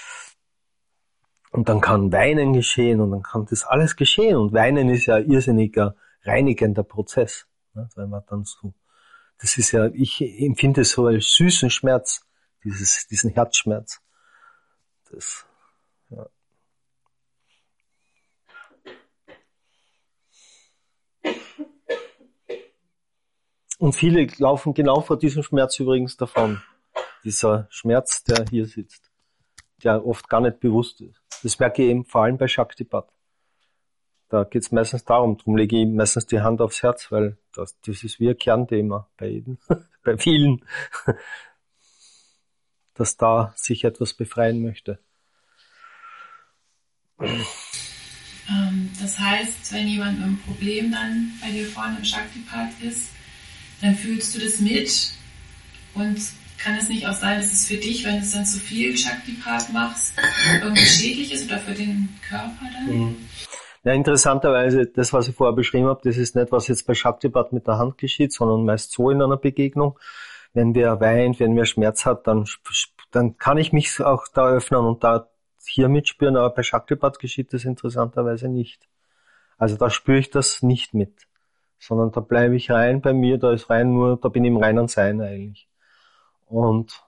Und dann kann Weinen geschehen und dann kann das alles geschehen, und Weinen ist ja ein irrsinniger, reinigender Prozess, ne? Weil man dann so, das ist ja, ich empfinde es so als süßen Schmerz, diesen Herzschmerz. Das, ja. Und viele laufen genau vor diesem Schmerz übrigens davon. Dieser Schmerz, der hier sitzt, der oft gar nicht bewusst ist. Das merke ich eben vor allem bei Shaktipat. Da geht es meistens darum lege ich meistens die Hand aufs Herz, weil das ist wie ein Kernthema bei jedem, bei vielen, dass da sich etwas befreien möchte. Das heißt, wenn jemand mit einem Problem dann bei dir vorne im Shaktipat ist, dann fühlst du das mit, und kann es nicht auch sein, dass es für dich, wenn du dann zu viel Shaktipat machst, irgendwie schädlich ist oder für den Körper dann? Ja, interessanterweise, das, was ich vorher beschrieben habe, das ist nicht, was jetzt bei Shaktipat mit der Hand geschieht, sondern meist so in einer Begegnung. Wenn wer weint, wenn wer Schmerz hat, dann kann ich mich auch da öffnen und da hier mitspüren, aber bei Shaktipat geschieht das interessanterweise nicht. Also da spüre ich das nicht mit, sondern da bleibe ich rein bei mir, da ist rein nur, da bin ich im reinen Sein eigentlich. Und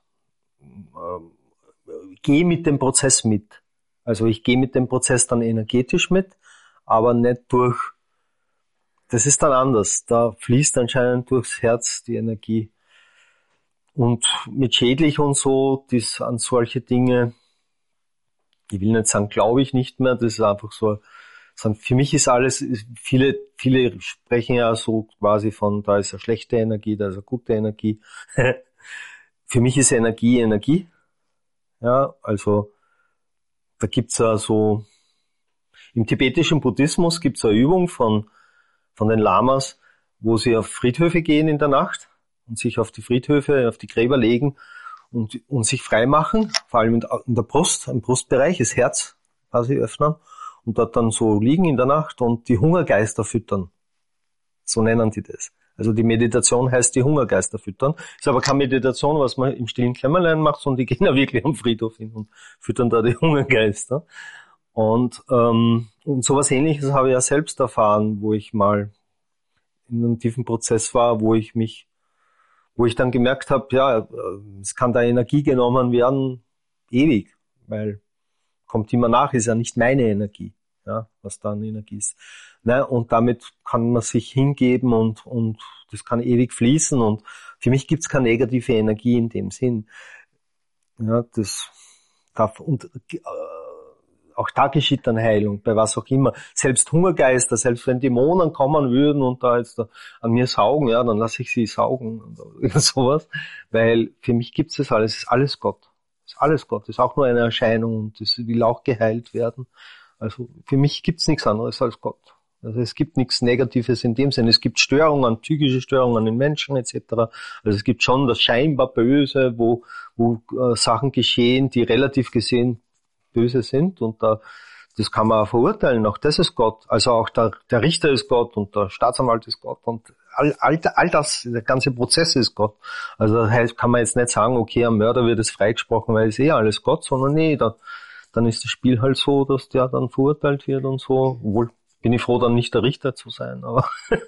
gehe mit dem Prozess mit. Also ich gehe mit dem Prozess dann energetisch mit, aber nicht durch, das ist dann anders. Da fließt anscheinend durchs Herz die Energie. Und mit schädlich und so, an solche Dinge, ich will nicht sagen, glaube ich nicht mehr, das ist einfach so, für mich ist alles, viele sprechen ja so quasi von, da ist eine schlechte Energie, da ist eine gute Energie. Für mich ist Energie. Ja, also, da gibt's ja so, im tibetischen Buddhismus gibt's eine Übung von den Lamas, wo sie auf Friedhöfe gehen in der Nacht und sich auf die Friedhöfe, auf die Gräber legen und sich frei machen, vor allem in der Brust, im Brustbereich, das Herz quasi öffnen und dort dann so liegen in der Nacht und die Hungergeister füttern. So nennen die das. Also die Meditation heißt die Hungergeister füttern. Ist aber keine Meditation, was man im stillen Kämmerlein macht, sondern die gehen ja wirklich am Friedhof hin und füttern da die Hungergeister. Und sowas Ähnliches habe ich ja selbst erfahren, wo ich mal in einem tiefen Prozess war, wo ich dann gemerkt habe, ja, es kann da Energie genommen werden, ewig, weil kommt immer nach, ist ja nicht meine Energie, ja, was da an Energie ist. Ne? Und damit kann man sich hingeben und das kann ewig fließen und für mich gibt's keine negative Energie in dem Sinn. Ja, das darf auch da geschieht dann Heilung, bei was auch immer. Selbst Hungergeister, selbst wenn Dämonen kommen würden und da jetzt an mir saugen, ja, dann lasse ich sie saugen oder sowas, weil für mich gibt's das alles, ist alles Gott. Ist alles Gott, ist auch nur eine Erscheinung und das will auch geheilt werden. Also für mich gibt's nichts anderes als Gott. Also es gibt nichts Negatives in dem Sinne. Es gibt Störungen, psychische Störungen in Menschen etc. Also es gibt schon das scheinbar Böse, wo Sachen geschehen, die relativ gesehen böse sind und das kann man auch verurteilen. Auch das ist Gott. Also auch der Richter ist Gott und der Staatsanwalt ist Gott und all das, der ganze Prozess ist Gott. Also das heißt, kann man jetzt nicht sagen, okay, am Mörder wird es freigesprochen, weil es alles Gott, sondern nee, dann ist das Spiel halt so, dass der dann verurteilt wird und so. Obwohl bin ich froh, dann nicht der Richter zu sein. Aber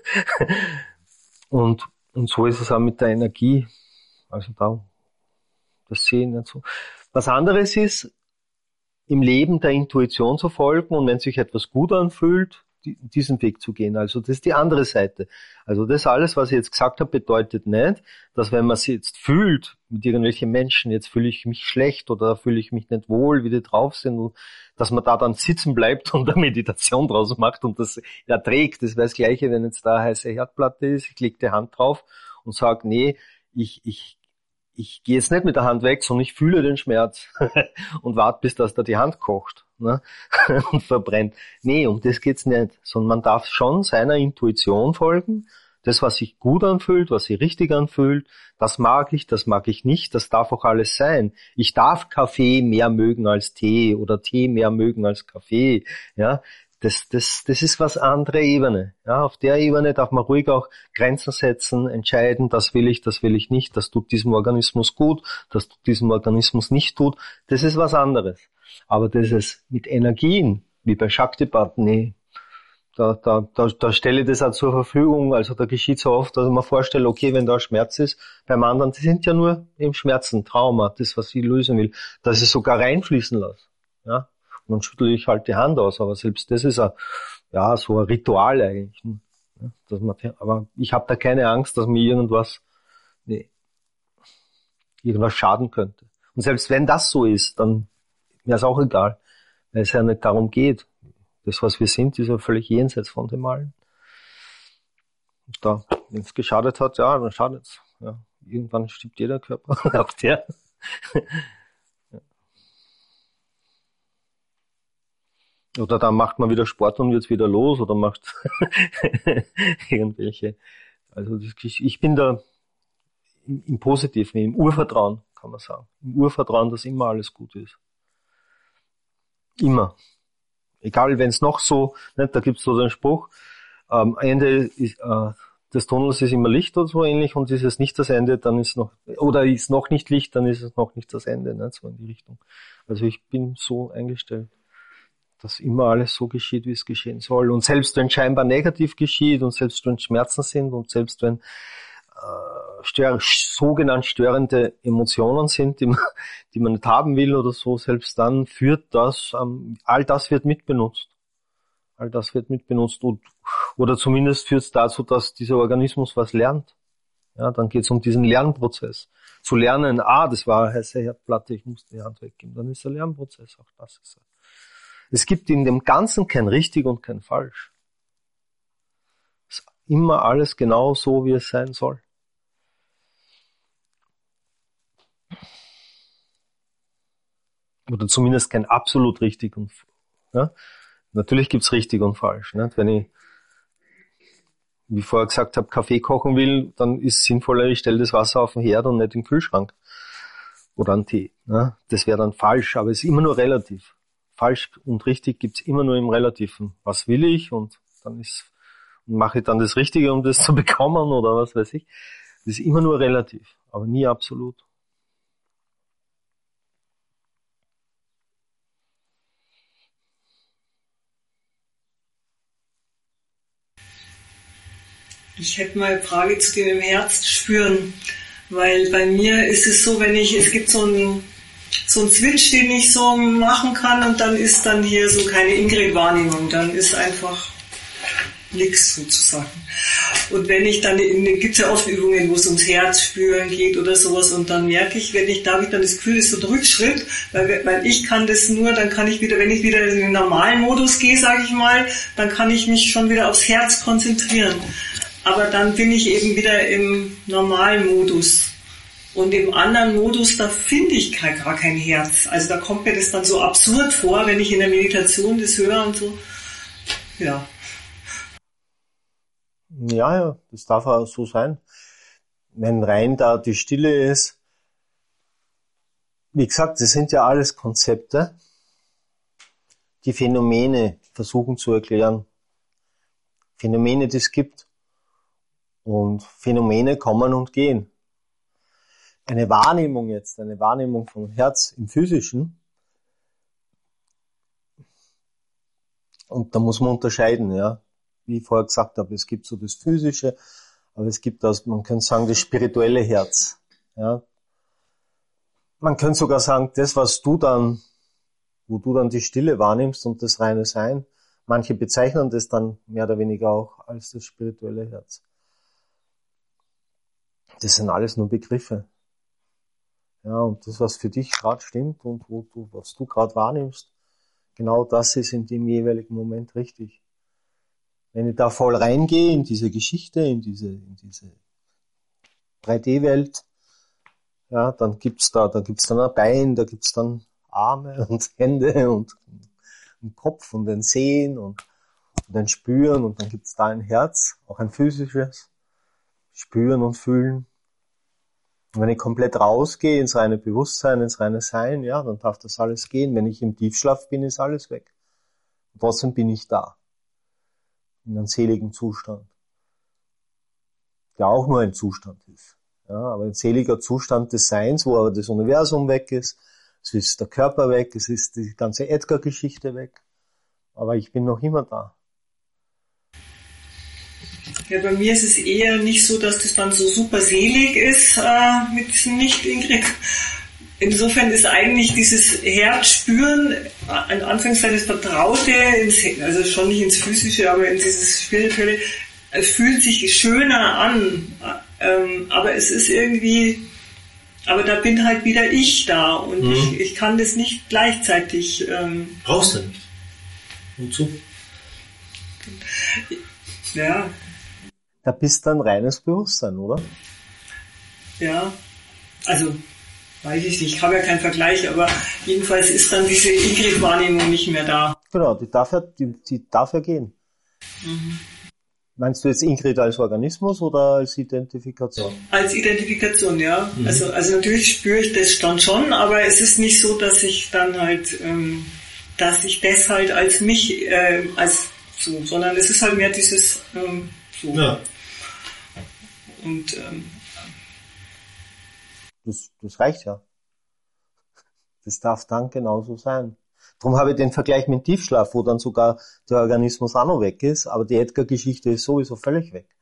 und so ist es auch mit der Energie. Also das Sehen nicht so. Was anderes ist, im Leben der Intuition zu folgen und wenn sich etwas gut anfühlt, diesen Weg zu gehen. Also das ist die andere Seite. Also das alles, was ich jetzt gesagt habe, bedeutet nicht, dass wenn man sich jetzt fühlt mit irgendwelchen Menschen, jetzt fühle ich mich schlecht oder fühle ich mich nicht wohl, wie die drauf sind, dass man da dann sitzen bleibt und eine Meditation draus macht und das erträgt. Das wäre das Gleiche, wenn jetzt da eine heiße Herdplatte ist, ich lege die Hand drauf und sage, nee, ich gehe jetzt nicht mit der Hand weg, sondern ich fühle den Schmerz und warte, bis dass da die Hand kocht, ne? Und verbrennt. Nee, um das geht's nicht. Sondern man darf schon seiner Intuition folgen. Das, was sich gut anfühlt, was sich richtig anfühlt, das mag ich nicht, das darf auch alles sein. Ich darf Kaffee mehr mögen als Tee oder Tee mehr mögen als Kaffee, ja. Das ist was andere Ebene. Ja, auf der Ebene darf man ruhig auch Grenzen setzen, entscheiden, das will ich nicht, das tut diesem Organismus gut, das tut diesem Organismus nicht gut. Das ist was anderes. Aber das ist mit Energien, wie bei Shaktipat, nee, da stelle ich das auch zur Verfügung. Also da geschieht so oft, dass ich mir vorstelle, okay, wenn da Schmerz ist, beim anderen, die sind ja nur im Schmerzen, Trauma, das, was ich lösen will, dass ich sogar reinfließen lasse. Ja. Und dann schüttle ich halt die Hand aus, aber selbst das ist so ein Ritual eigentlich. Ja, aber ich habe da keine Angst, dass mir irgendwas schaden könnte. Und selbst wenn das so ist, dann wäre es auch egal, weil es ja nicht darum geht. Das, was wir sind, ist ja völlig jenseits von dem Allen. Und wenn es geschadet hat, ja, dann schadet's. Ja, irgendwann stirbt jeder Körper, auch der. Oder dann macht man wieder Sport und wird's wieder los oder macht irgendwelche. Also ich bin da im Positiven, im Urvertrauen, kann man sagen. Im Urvertrauen, dass immer alles gut ist. Immer. Egal, wenn es noch so, nicht, da gibt's so den Spruch, am Ende des Tunnels ist immer Licht oder so ähnlich und ist es nicht das Ende, dann ist noch nicht Licht, dann ist es noch nicht das Ende, nicht, so in die Richtung. Also ich bin so eingestellt, dass immer alles so geschieht, wie es geschehen soll. Und selbst wenn scheinbar negativ geschieht und selbst wenn Schmerzen sind und selbst wenn sogenannt störende Emotionen sind, die man nicht haben will oder so, selbst dann führt das, all das wird mitbenutzt. All das wird mitbenutzt oder zumindest führt es dazu, dass dieser Organismus was lernt. Ja, dann geht es um diesen Lernprozess. Zu lernen, das war eine heiße Herdplatte, ich muss die Hand weggeben. Dann ist der Lernprozess, auch das ist er. Es gibt in dem Ganzen kein richtig und kein falsch. Es ist immer alles genau so, wie es sein soll. Oder zumindest kein absolut richtig und ja. Natürlich gibt's richtig und falsch. Nicht? Wenn ich, wie vorher gesagt habe, Kaffee kochen will, dann ist es sinnvoller, ich stelle das Wasser auf den Herd und nicht in den Kühlschrank. Oder einen Tee. Ne? Das wäre dann falsch, aber es ist immer nur relativ. Falsch und richtig gibt's immer nur im Relativen. Was will ich? Und dann mache ich dann das Richtige, um das zu bekommen oder was weiß ich. Das ist immer nur relativ, aber nie absolut. Ich hätte mal eine Frage zu dem im Herz spüren, weil bei mir ist es so, es gibt so einen Switch, den ich so machen kann und dann ist dann hier so keine Ingrid-Wahrnehmung, dann ist einfach nix sozusagen. Und wenn ich dann, gibt's ja oft Übungen, wo es ums Herz spüren geht oder sowas und dann merke ich, da habe ich dann das Gefühl, das ist so ein Rückschritt, weil ich kann das nur, dann kann ich wieder, wenn ich wieder in den normalen Modus gehe, sage ich mal, dann kann ich mich schon wieder aufs Herz konzentrieren. Aber dann bin ich eben wieder im normalen Modus. Und im anderen Modus, da finde ich gar kein Herz. Also da kommt mir das dann so absurd vor, wenn ich in der Meditation das höre und so. Ja. Ja, das darf auch so sein. Wenn rein da die Stille ist, wie gesagt, das sind ja alles Konzepte, die Phänomene versuchen zu erklären. Phänomene, die es gibt. Und Phänomene kommen und gehen. Eine Wahrnehmung vom Herz im Physischen, und da muss man unterscheiden, ja. Wie ich vorher gesagt habe, es gibt so das Physische, aber es gibt man könnte sagen, das spirituelle Herz, ja. Man könnte sogar sagen, das, wo du dann die Stille wahrnimmst und das reine Sein, manche bezeichnen das dann mehr oder weniger auch als das spirituelle Herz. Das sind alles nur Begriffe. Ja, und das, was für dich gerade stimmt und was du gerade wahrnimmst, genau das ist in dem jeweiligen Moment richtig. Wenn ich da voll reingehe in diese Geschichte, in diese 3D-Welt, ja, dann gibt's dann ein Bein, da gibt's dann Arme und Hände und einen Kopf und ein Sehen und ein Spüren und dann gibt's da ein Herz, auch ein physisches Spüren und Fühlen. Und wenn ich komplett rausgehe ins reine Bewusstsein, ins reine Sein, ja, dann darf das alles gehen. Wenn ich im Tiefschlaf bin, ist alles weg. Und trotzdem bin ich da. In einem seligen Zustand. Der auch nur ein Zustand ist. Ja, aber ein seliger Zustand des Seins, wo aber das Universum weg ist, es ist der Körper weg, es ist die ganze Edgar-Geschichte weg. Aber ich bin noch immer da. Ja, bei mir ist es eher nicht so, dass das dann so super selig ist mit diesem Nicht-Ingrid. Insofern ist eigentlich dieses Herzspüren, an Anfangszeit das Vertraute, also schon nicht ins Physische, aber in dieses Spirituelle, es fühlt sich schöner an. Aber es ist irgendwie, aber da bin halt wieder ich da und ich kann das nicht gleichzeitig. Brauchst du nicht. Wozu? Ja. Da bist du ein reines Bewusstsein, oder? Ja, also weiß ich nicht, ich habe ja keinen Vergleich, aber jedenfalls ist dann diese Ingrid-Wahrnehmung nicht mehr da. Genau, die darf ja gehen. Mhm. Meinst du jetzt Ingrid als Organismus oder als Identifikation? Als Identifikation, ja. Mhm. Also natürlich spüre ich das dann schon, aber es ist nicht so, dass ich dann halt, dass ich das halt als mich, als so, sondern es ist halt mehr dieses so. Ja. Und das reicht ja. Das darf dann genauso sein. Darum habe ich den Vergleich mit dem Tiefschlaf, wo dann sogar der Organismus auch noch weg ist, aber die Edgar-Geschichte ist sowieso völlig weg.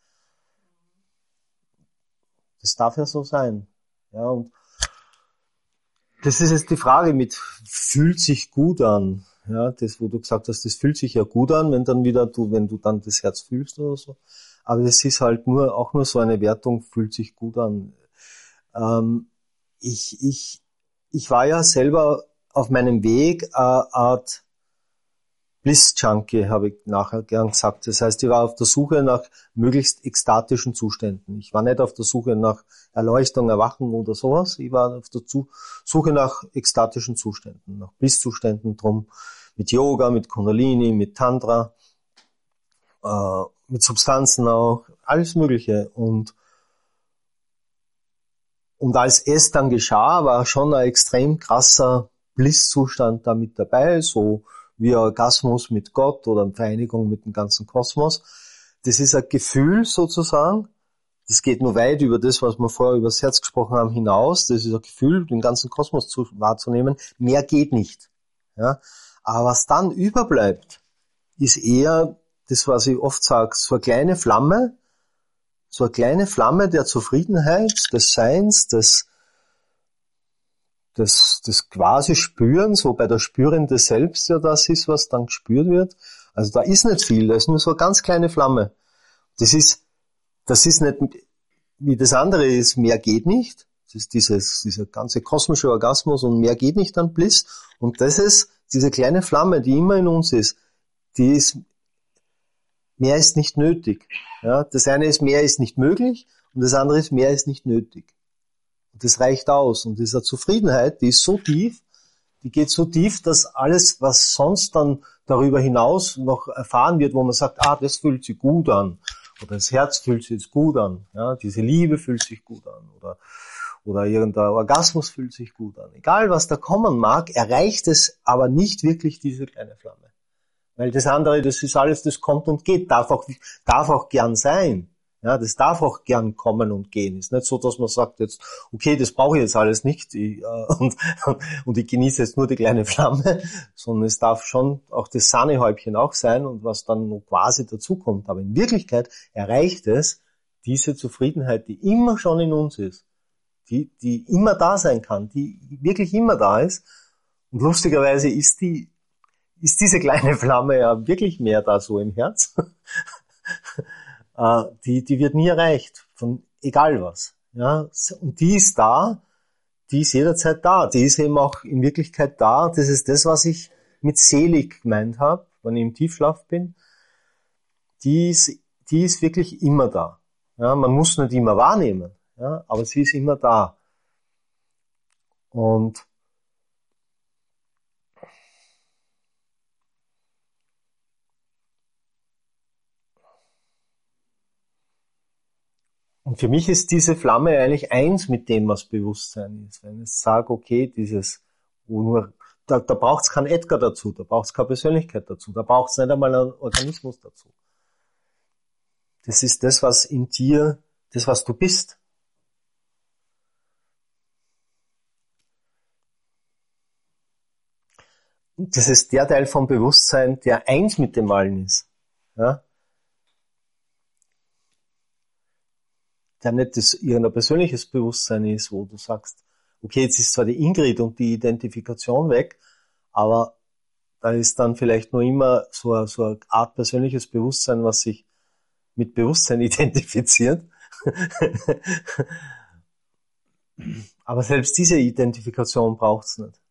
Das darf ja so sein. Ja, und das ist jetzt die Frage mit, fühlt sich gut an. Ja, das, wo du gesagt hast, das fühlt sich ja gut an, wenn du dann das Herz fühlst oder so. Aber das ist halt auch nur so eine Wertung, fühlt sich gut an. Ich war ja selber auf meinem Weg eine Art Bliss-Junkie, habe ich nachher gern gesagt. Das heißt, ich war auf der Suche nach möglichst ekstatischen Zuständen. Ich war nicht auf der Suche nach Erleuchtung, Erwachen oder sowas. Ich war auf der Suche nach ekstatischen Zuständen, nach Bliss-Zuständen, drum mit Yoga, mit Kundalini, mit Tantra, mit Substanzen auch, alles Mögliche. Und als es dann geschah, war schon ein extrem krasser Bliss-Zustand da mit dabei, so wie Orgasmus mit Gott oder Vereinigung mit dem ganzen Kosmos. Das ist ein Gefühl sozusagen, das geht nur weit über das, was wir vorher über das Herz gesprochen haben, hinaus. Das ist ein Gefühl, den ganzen Kosmos wahrzunehmen. Mehr geht nicht. Ja? Aber was dann überbleibt, ist eher das, was ich oft sage, so eine kleine Flamme, so eine kleine Flamme der Zufriedenheit, des Seins, des quasi Spürens, wobei der spürende Selbst ja das ist, was dann gespürt wird. Also da ist nicht viel, da ist nur so eine ganz kleine Flamme. Das ist nicht, wie das andere ist, mehr geht nicht. Das ist dieser ganze kosmische Orgasmus und mehr geht nicht an Bliss. Und das ist diese kleine Flamme, die immer in uns ist, mehr ist nicht nötig. Ja, das eine ist, mehr ist nicht möglich und das andere ist, mehr ist nicht nötig. Und das reicht aus. Und diese Zufriedenheit, die ist so tief, die geht so tief, dass alles, was sonst dann darüber hinaus noch erfahren wird, wo man sagt, das fühlt sich gut an, oder das Herz fühlt sich jetzt gut an, ja, diese Liebe fühlt sich gut an, oder irgendein Orgasmus fühlt sich gut an. Egal, was da kommen mag, erreicht es aber nicht wirklich diese kleine Flamme. Weil das andere, das ist alles, das kommt und geht, darf auch gern sein. Ja, das darf auch gern kommen und gehen. Ist nicht so, dass man sagt jetzt, okay, das brauche ich jetzt alles nicht und ich genieße jetzt nur die kleine Flamme, sondern es darf schon auch das Sahnehäubchen auch sein und was dann noch quasi dazukommt. Aber in Wirklichkeit erreicht es diese Zufriedenheit, die immer schon in uns ist, die immer da sein kann, die wirklich immer da ist. Und lustigerweise ist diese kleine Flamme ja wirklich mehr da so im Herz. Die wird nie erreicht, von egal was. Ja, und die ist da, die ist jederzeit da, die ist eben auch in Wirklichkeit da. Das ist das, was ich mit selig gemeint habe, wenn ich im Tiefschlaf bin. Die ist wirklich immer da. Ja, man muss nicht immer wahrnehmen, ja, aber sie ist immer da. Und für mich ist diese Flamme eigentlich eins mit dem, was Bewusstsein ist. Wenn ich sage, okay, da braucht es keinen Edgar dazu, da braucht es keine Persönlichkeit dazu, da braucht es nicht einmal einen Organismus dazu. Das ist das, was in dir, das, was du bist. Das ist der Teil vom Bewusstsein, der eins mit dem Allen ist. Ja? Der nicht irgendein persönliches Bewusstsein ist, wo du sagst, okay, jetzt ist zwar die Ingrid und die Identifikation weg, aber da ist dann vielleicht nur immer so eine Art persönliches Bewusstsein, was sich mit Bewusstsein identifiziert. Aber selbst diese Identifikation braucht's nicht.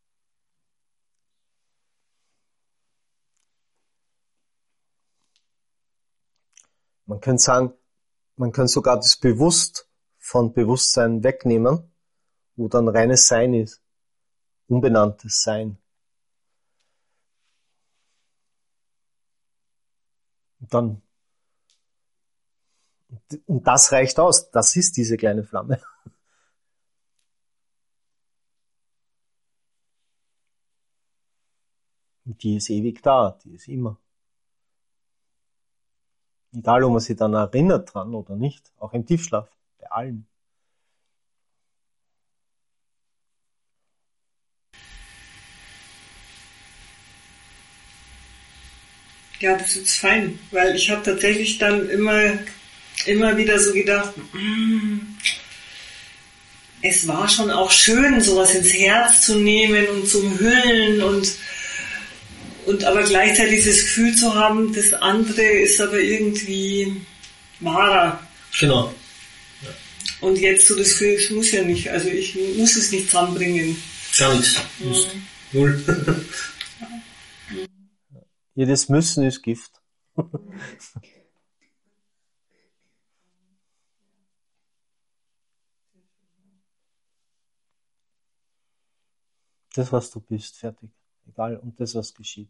Man könnte sagen, man könnte sogar das Bewusst von Bewusstsein wegnehmen, wo dann reines Sein ist. Unbenanntes Sein. Und das reicht aus. Das ist diese kleine Flamme. Und die ist ewig da. Die ist immer. Egal, ob man sich dann erinnert dran oder nicht. Auch im Tiefschlaf. Bei allen. Ja, das ist fein, weil ich habe tatsächlich dann immer wieder so gedacht, es war schon auch schön, sowas ins Herz zu nehmen und zu umhüllen und aber gleichzeitig dieses Gefühl zu haben, das andere ist aber irgendwie wahrer. Genau. Ja. Und jetzt so das Gefühl, ich muss ja nicht, also ich muss es nicht zusammenbringen. Gar nichts. Null. Jedes Müssen ist Gift. Das, was du bist, fertig. Egal, und das, was geschieht.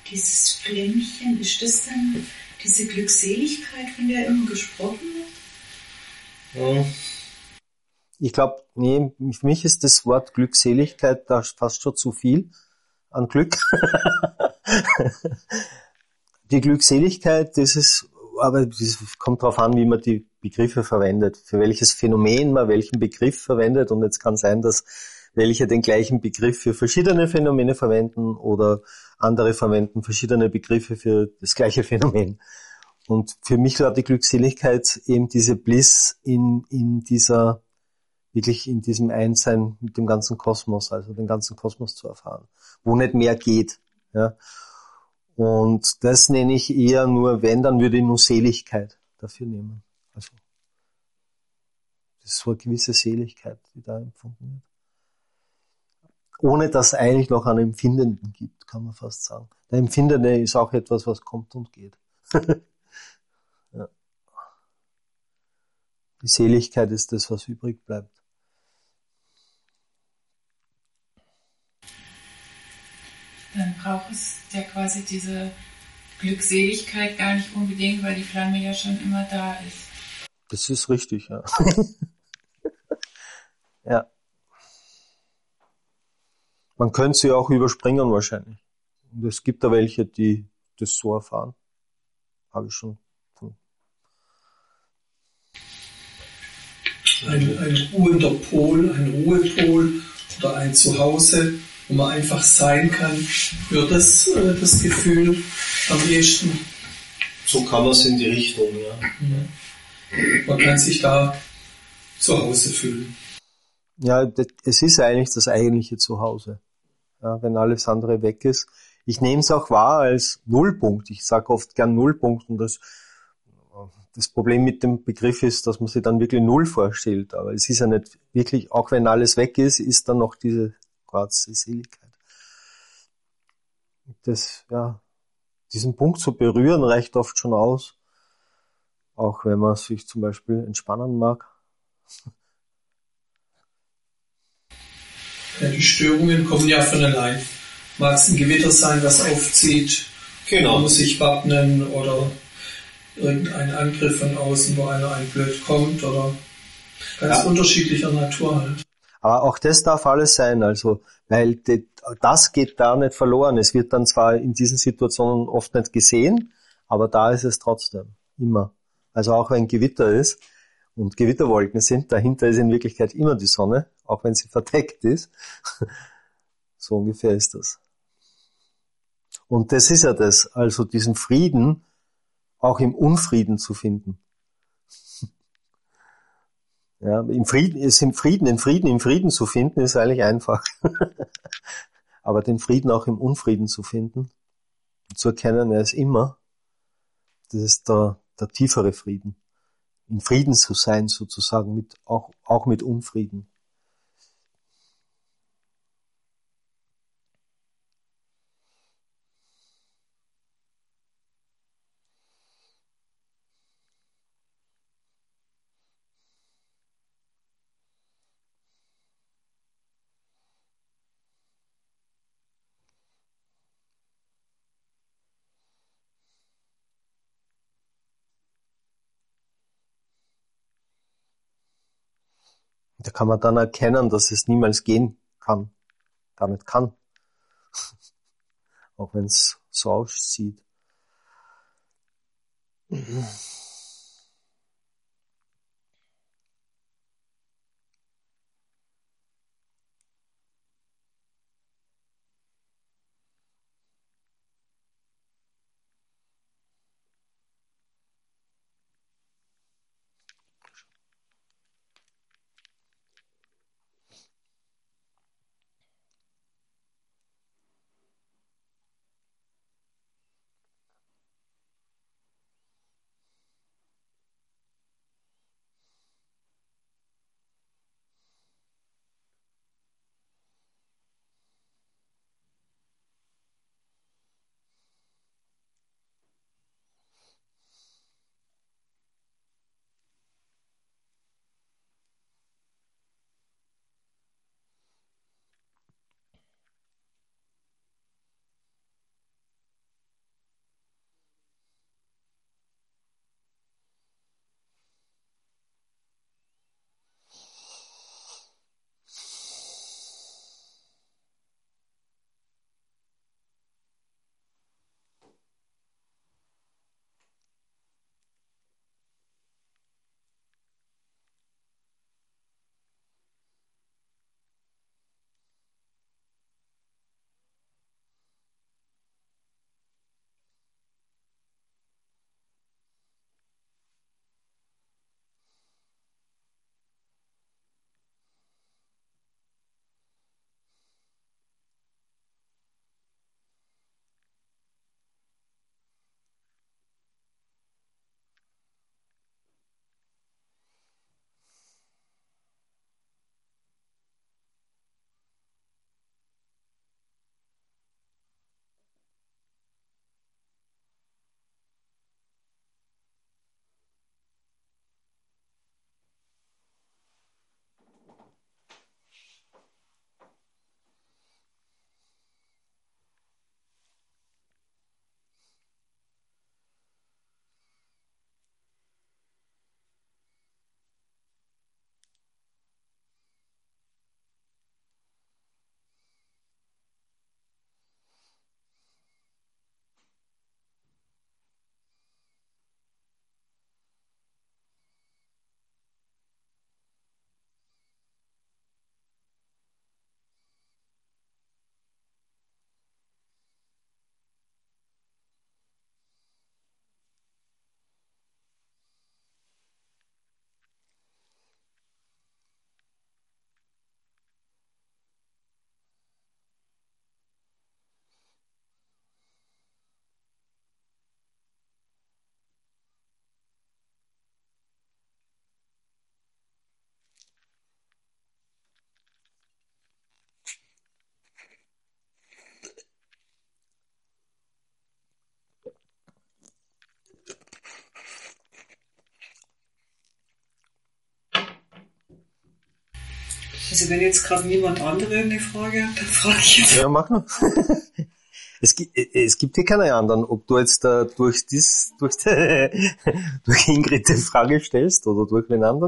Dieses Flämmchen, ist das dann diese Glückseligkeit, von der immer gesprochen wird? Ich glaube, nee, für mich ist das Wort Glückseligkeit da fast schon zu viel an Glück. Die Glückseligkeit, das ist, aber das kommt darauf an, wie man die Begriffe verwendet, für welches Phänomen man welchen Begriff verwendet. Und jetzt kann sein, dass welche den gleichen Begriff für verschiedene Phänomene verwenden oder andere verwenden verschiedene Begriffe für das gleiche Phänomen. Und für mich war die Glückseligkeit eben diese Bliss in dieser, wirklich in diesem Einssein mit dem ganzen Kosmos, also den ganzen Kosmos zu erfahren, wo nicht mehr geht. Ja. Und das nenne ich eher nur, wenn, dann würde ich nur Seligkeit dafür nehmen. Also, das ist so eine gewisse Seligkeit, die da empfunden wird. Ohne dass es eigentlich noch einen Empfindenden gibt, kann man fast sagen. Der Empfindende ist auch etwas, was kommt und geht. Ja. Die Seligkeit ist das, was übrig bleibt. Dann braucht es ja quasi diese Glückseligkeit gar nicht unbedingt, weil die Flamme ja schon immer da ist. Das ist richtig, ja. Ja. Man könnte sie auch überspringen wahrscheinlich. Und es gibt da welche, die das so erfahren. Habe ich schon. Ein ruhender Pol, ein Ruhepol oder ein Zuhause, wo man einfach sein kann, wird das Gefühl am ehesten. So kann man es in die Richtung, ja. Man kann sich da zu Hause fühlen. Ja, es ist eigentlich das eigentliche Zuhause. Ja, wenn alles andere weg ist. Ich nehme es auch wahr als Nullpunkt. Ich sage oft gern Nullpunkt und das Problem mit dem Begriff ist, dass man sich dann wirklich Null vorstellt. Aber es ist ja nicht wirklich, auch wenn alles weg ist, ist dann noch diese schwarze Seligkeit. Das, ja, diesen Punkt zu berühren reicht oft schon aus. Auch wenn man sich zum Beispiel entspannen mag. Ja, die Störungen kommen ja von allein. Mag es ein Gewitter sein, was aufzieht, Genau. man muss sich wappnen oder irgendein Angriff von außen, wo einer ein blöd kommt oder ganz unterschiedlicher Natur halt. Aber auch das darf alles sein, also, weil das geht da nicht verloren. Es wird dann zwar in diesen Situationen oft nicht gesehen, aber da ist es trotzdem. Immer. Also auch wenn Gewitter ist und Gewitterwolken sind, dahinter ist in Wirklichkeit immer die Sonne, auch wenn sie verdeckt ist. So ungefähr ist das. Und das ist ja das, also diesen Frieden auch im Unfrieden zu finden. Ja, im Frieden zu finden, ist eigentlich einfach. Aber den Frieden auch im Unfrieden zu finden, zu erkennen, er ist immer, das ist der tiefere Frieden. In Frieden zu sein, sozusagen, auch mit Unfrieden. Da kann man dann erkennen, dass es niemals gehen kann, gar nicht kann. Auch wenn es so aussieht. Also wenn jetzt gerade niemand andere eine Frage hat, dann frage ich jetzt. Ja, mach nur. Es gibt hier keine anderen, ob du jetzt durch Ingrid die Frage stellst oder durch den anderen.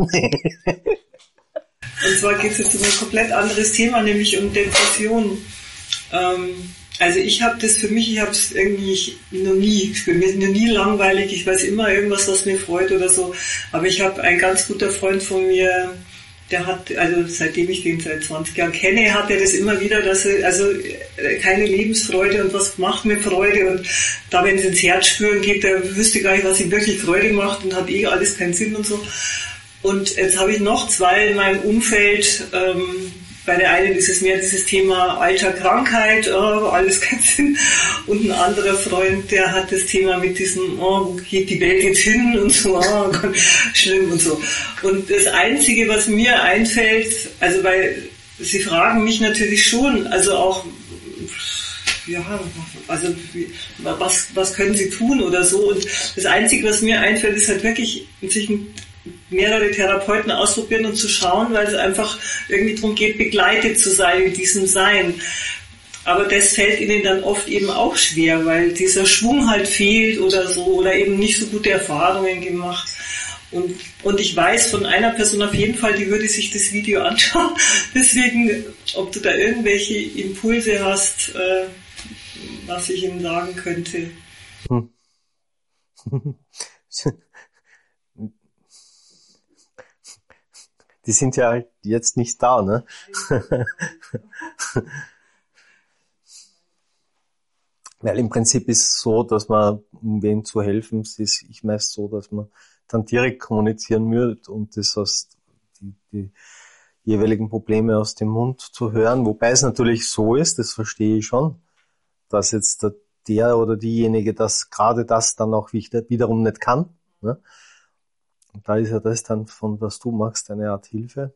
Und zwar geht es jetzt um ein komplett anderes Thema, nämlich um Depressionen. Also ich habe das für mich, ich habe es irgendwie noch nie, für mich ist noch nie langweilig, ich weiß immer irgendwas, was mir freut oder so, aber ich habe einen ganz guter Freund von mir, der hat, also seitdem ich den seit 20 Jahren kenne, hat er das immer wieder, dass er, also keine Lebensfreude und was macht mir Freude und da, wenn es ins Herz spüren geht, der wüsste gar nicht, was ihm wirklich Freude macht und hat alles keinen Sinn und so. Und jetzt habe ich noch zwei in meinem Umfeld, bei der einen ist es mehr dieses Thema Alter, Krankheit, alles keinen Sinn. Und ein anderer Freund, der hat das Thema mit diesem, wo geht die Welt jetzt hin und so, schlimm und so. Und das Einzige, was mir einfällt, also weil sie fragen mich natürlich schon, also auch, ja, also was können sie tun oder so. Und das Einzige, was mir einfällt, ist halt wirklich sich mehrere Therapeuten ausprobieren und zu schauen, weil es einfach irgendwie darum geht, begleitet zu sein in diesem Sein. Aber das fällt ihnen dann oft eben auch schwer, weil dieser Schwung halt fehlt oder so, oder eben nicht so gute Erfahrungen gemacht. Und ich weiß von einer Person auf jeden Fall, die würde sich das Video anschauen. Deswegen, ob du da irgendwelche Impulse hast, was ich ihnen sagen könnte. Die sind ja halt jetzt nicht da, ne? Weil im Prinzip ist es so, dass man, um wem zu helfen, es ist ich meist so, dass man dann direkt kommunizieren würde und das aus die jeweiligen Probleme aus dem Mund zu hören, wobei es natürlich so ist, das verstehe ich schon, dass jetzt der oder diejenige das gerade das dann auch wiederum nicht kann, ne? Und da ist ja das dann von was du machst eine Art Hilfe.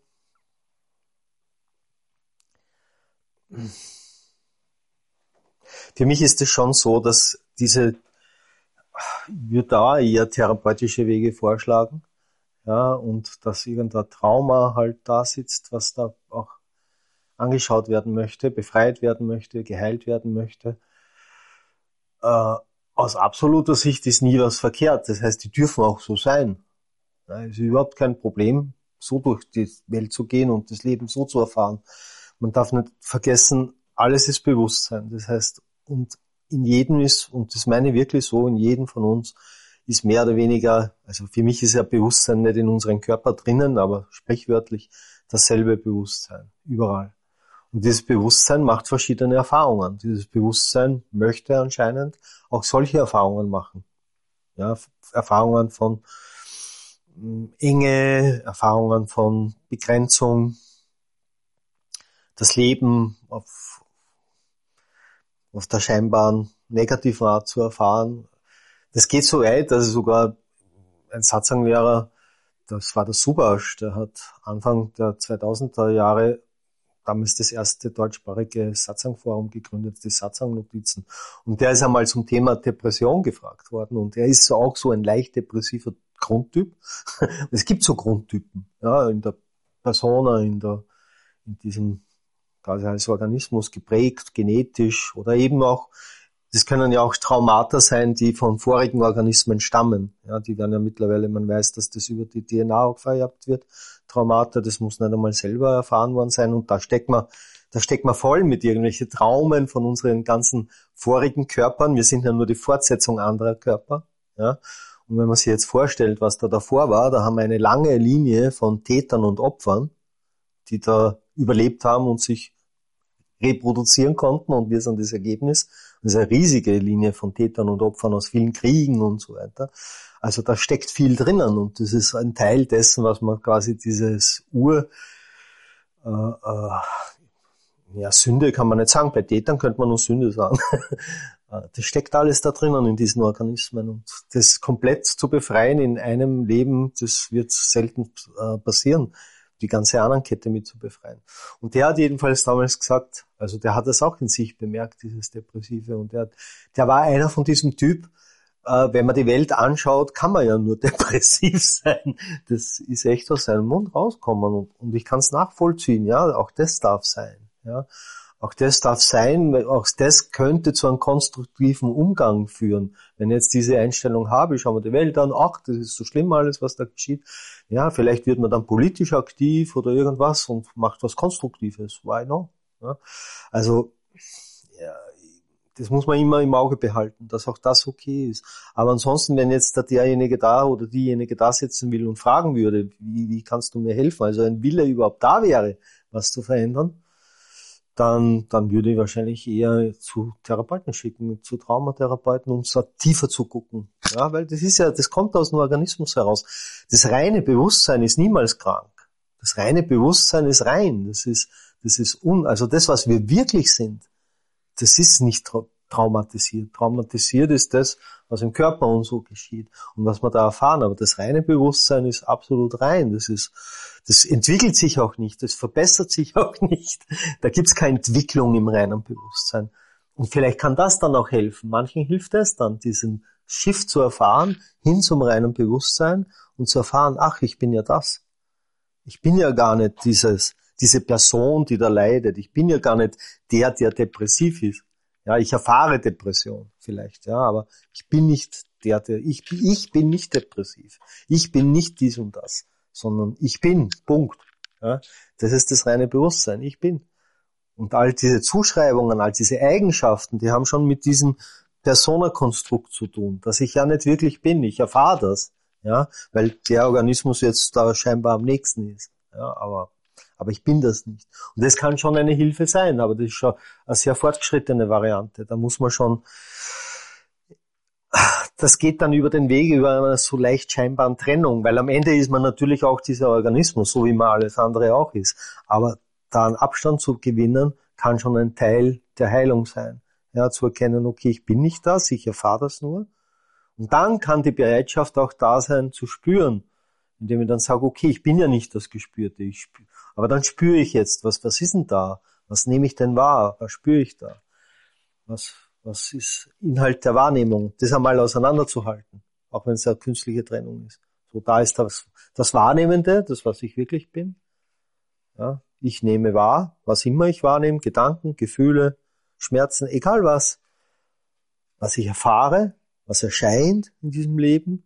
Für mich ist es schon so, dass ich würde da eher therapeutische Wege vorschlagen, ja, und dass irgendein Trauma halt da sitzt, was da auch angeschaut werden möchte, befreit werden möchte, geheilt werden möchte. Aus absoluter Sicht ist nie was verkehrt. Das heißt, die dürfen auch so sein. Es ist überhaupt kein Problem, so durch die Welt zu gehen und das Leben so zu erfahren. Man darf nicht vergessen, alles ist Bewusstsein. Das heißt, und in jedem ist, und das meine ich wirklich so, in jedem von uns ist mehr oder weniger, also für mich ist ja Bewusstsein nicht in unserem Körper drinnen, aber sprichwörtlich dasselbe Bewusstsein, überall. Und dieses Bewusstsein macht verschiedene Erfahrungen. Dieses Bewusstsein möchte anscheinend auch solche Erfahrungen machen. Ja, Erfahrungen von Enge, Erfahrungen von Begrenzung, das Leben auf der scheinbaren negativen Art zu erfahren. Das geht so weit, dass sogar ein Satsang-Lehrer, das war der Subash, der hat Anfang der 2000er Jahre damals das erste deutschsprachige Satsang-Forum gegründet, die Satsang-Notizen. Und der ist einmal zum Thema Depression gefragt worden und er ist auch so ein leicht depressiver Grundtyp. Es gibt so Grundtypen, ja, in der Persona, in diesem quasi als Organismus geprägt, genetisch oder eben auch, das können ja auch Traumata sein, die von vorigen Organismen stammen. Ja, die werden ja mittlerweile, man weiß, dass das über die DNA auch vererbt wird. Traumata, das muss nicht einmal selber erfahren worden sein und da steckt man voll mit irgendwelchen Traumen von unseren ganzen vorigen Körpern. Wir sind ja nur die Fortsetzung anderer Körper, ja. Und wenn man sich jetzt vorstellt, was da davor war, da haben wir eine lange Linie von Tätern und Opfern, die da überlebt haben und sich reproduzieren konnten und wir sind das Ergebnis. Das ist eine riesige Linie von Tätern und Opfern aus vielen Kriegen und so weiter. Also da steckt viel drinnen und das ist ein Teil dessen, was man quasi dieses Sünde kann man nicht sagen, bei Tätern könnte man nur Sünde sagen. Das steckt alles da drinnen in diesen Organismen und das komplett zu befreien in einem Leben, das wird selten passieren, die ganze Ahnenkette mit zu befreien. Und der hat jedenfalls damals gesagt, also der hat das auch in sich bemerkt, dieses Depressive, und der war einer von diesem Typ, wenn man die Welt anschaut, kann man ja nur depressiv sein. Das ist echt aus seinem Mund rauskommen und ich kann es nachvollziehen, ja, auch das darf sein, ja. Auch das darf sein, weil auch das könnte zu einem konstruktiven Umgang führen. Wenn ich jetzt diese Einstellung habe, ich schaue mir die Welt an, ach, das ist so schlimm alles, was da geschieht. Ja, vielleicht wird man dann politisch aktiv oder irgendwas und macht was Konstruktives. Why not? Ja, also, ja, das muss man immer im Auge behalten, dass auch das okay ist. Aber ansonsten, wenn jetzt derjenige da oder diejenige da sitzen will und fragen würde, wie kannst du mir helfen? Also ein Wille überhaupt da wäre, was zu verändern, dann würde ich wahrscheinlich eher zu Therapeuten schicken, zu Traumatherapeuten, um so tiefer zu gucken. Ja, weil das kommt aus dem Organismus heraus. Das reine Bewusstsein ist niemals krank. Das reine Bewusstsein ist rein. Also das, was wir wirklich sind, das ist nicht traumatisiert. Traumatisiert ist das, was im Körper und so geschieht und was wir da erfahren. Aber das reine Bewusstsein ist absolut rein. Das entwickelt sich auch nicht, das verbessert sich auch nicht. Da gibt's keine Entwicklung im reinen Bewusstsein. Und vielleicht kann das dann auch helfen. Manchen hilft es dann, diesen Shift zu erfahren, hin zum reinen Bewusstsein und zu erfahren, ach, ich bin ja das. Ich bin ja gar nicht diese Person, die da leidet. Ich bin ja gar nicht der depressiv ist. Ja, ich erfahre Depression vielleicht, ja, aber ich bin nicht ich bin nicht depressiv. Ich bin nicht dies und das, sondern ich bin, Punkt. Ja, das ist das reine Bewusstsein, ich bin. Und all diese Zuschreibungen, all diese Eigenschaften, die haben schon mit diesem Personakonstrukt zu tun, dass ich ja nicht wirklich bin. Ich erfahre das, ja, weil der Organismus jetzt da scheinbar am nächsten ist. Ja, aber ich bin das nicht. Und das kann schon eine Hilfe sein, aber das ist schon eine sehr fortgeschrittene Variante. Da muss man schon, das geht dann über den Weg, über eine so leicht scheinbaren Trennung, weil am Ende ist man natürlich auch dieser Organismus, so wie man alles andere auch ist. Aber da einen Abstand zu gewinnen, kann schon ein Teil der Heilung sein. Ja, zu erkennen, okay, ich bin nicht das, ich erfahre das nur. Und dann kann die Bereitschaft auch da sein, zu spüren, indem ich dann sage, okay, ich bin ja nicht das Gespürte, aber dann spüre ich jetzt, was ist denn da? Was nehme ich denn wahr? Was spüre ich da? Was ist Inhalt der Wahrnehmung? Das einmal auseinanderzuhalten, auch wenn es eine künstliche Trennung ist. So, da ist das Wahrnehmende, das, was ich wirklich bin. Ja, ich nehme wahr, was immer ich wahrnehme, Gedanken, Gefühle, Schmerzen, egal was ich erfahre, was erscheint in diesem Leben.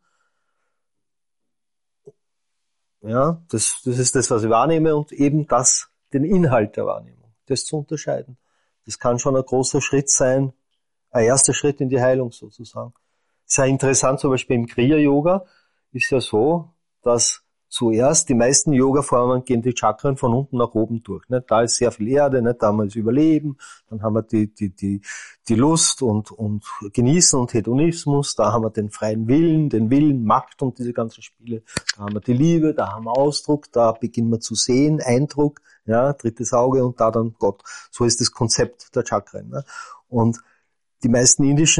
Ja, das ist das, was ich wahrnehme und eben den Inhalt der Wahrnehmung, das zu unterscheiden. Das kann schon ein großer Schritt sein, ein erster Schritt in die Heilung sozusagen. Sehr interessant, zum Beispiel im Kriya-Yoga ist ja so, dass zuerst die meisten Yoga-Formen gehen die Chakren von unten nach oben durch. Nicht? Da ist sehr viel Erde, nicht? Da haben wir das Überleben, dann haben wir die Lust und Genießen und Hedonismus, da haben wir den freien Willen, Macht und diese ganzen Spiele, da haben wir die Liebe, da haben wir Ausdruck, da beginnen wir zu sehen, Eindruck, ja, drittes Auge und da dann Gott. So ist das Konzept der Chakren. Ne? Und die meisten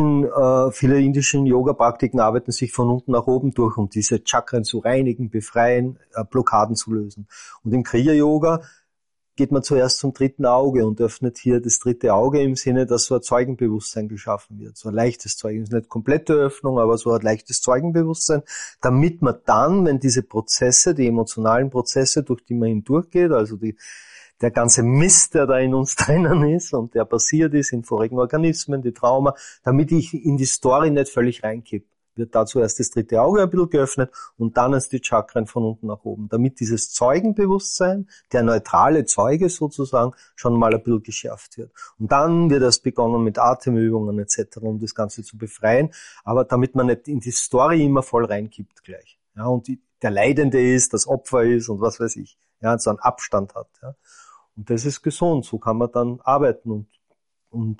viele indischen Yoga-Praktiken arbeiten sich von unten nach oben durch, um diese Chakren zu reinigen, befreien, Blockaden zu lösen. Und im Kriya-Yoga geht man zuerst zum dritten Auge und öffnet hier das dritte Auge im Sinne, dass so ein Zeugenbewusstsein geschaffen wird. So ein leichtes Zeugen, nicht komplette Öffnung, aber so ein leichtes Zeugenbewusstsein, damit man dann, wenn diese Prozesse, die emotionalen Prozesse, durch die man hindurchgeht, also der ganze Mist, der da in uns drinnen ist und der passiert ist in vorigen Organismen, die Trauma, damit ich in die Story nicht völlig reinkipp, wird dazu erst das dritte Auge ein bisschen geöffnet und dann erst die Chakren von unten nach oben, damit dieses Zeugenbewusstsein, der neutrale Zeuge sozusagen, schon mal ein bisschen geschärft wird. Und dann wird erst begonnen mit Atemübungen etc., um das Ganze zu befreien, aber damit man nicht in die Story immer voll reinkippt gleich. Ja, und der Leidende ist, das Opfer ist und was weiß ich, ja, so einen Abstand hat, ja. Und das ist gesund, so kann man dann arbeiten und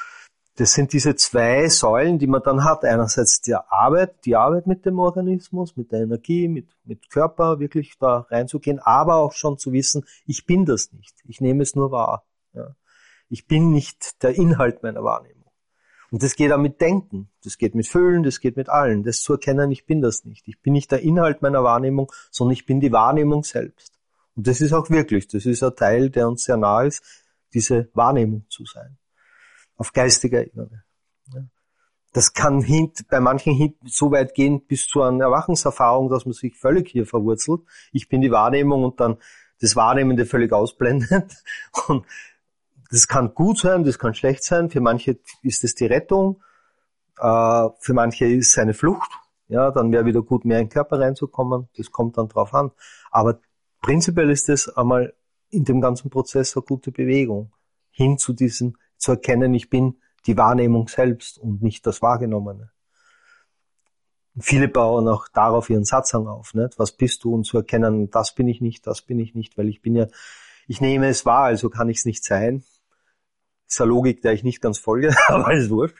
das sind diese zwei Säulen, die man dann hat. Einerseits die Arbeit mit dem Organismus, mit der Energie, mit Körper wirklich da reinzugehen, aber auch schon zu wissen, ich bin das nicht. Ich nehme es nur wahr. Ja. Ich bin nicht der Inhalt meiner Wahrnehmung. Und das geht auch mit Denken, das geht mit Fühlen, das geht mit allen. Das zu erkennen, ich bin das nicht. Ich bin nicht der Inhalt meiner Wahrnehmung, sondern ich bin die Wahrnehmung selbst. Und das ist auch wirklich, das ist ein Teil, der uns sehr nahe ist, diese Wahrnehmung zu sein. Auf geistiger Ebene. Ja. Das kann bei manchen so weit gehen bis zu einer Erwachenserfahrung, dass man sich völlig hier verwurzelt. Ich bin die Wahrnehmung und dann das Wahrnehmende völlig ausblendet. Und das kann gut sein, das kann schlecht sein. Für manche ist es die Rettung, für manche ist es eine Flucht. Ja, dann wäre wieder gut, mehr in den Körper reinzukommen. Das kommt dann drauf an. Aber prinzipiell ist das einmal in dem ganzen Prozess eine gute Bewegung. Hin zu erkennen, ich bin die Wahrnehmung selbst und nicht das Wahrgenommene. Und viele bauen auch darauf ihren Satzang auf, nicht? Was bist du? Und zu erkennen, das bin ich nicht, weil ich nehme es wahr, also kann ich es nicht sein. Das ist eine Logik, der ich nicht ganz folge, aber ist wurscht.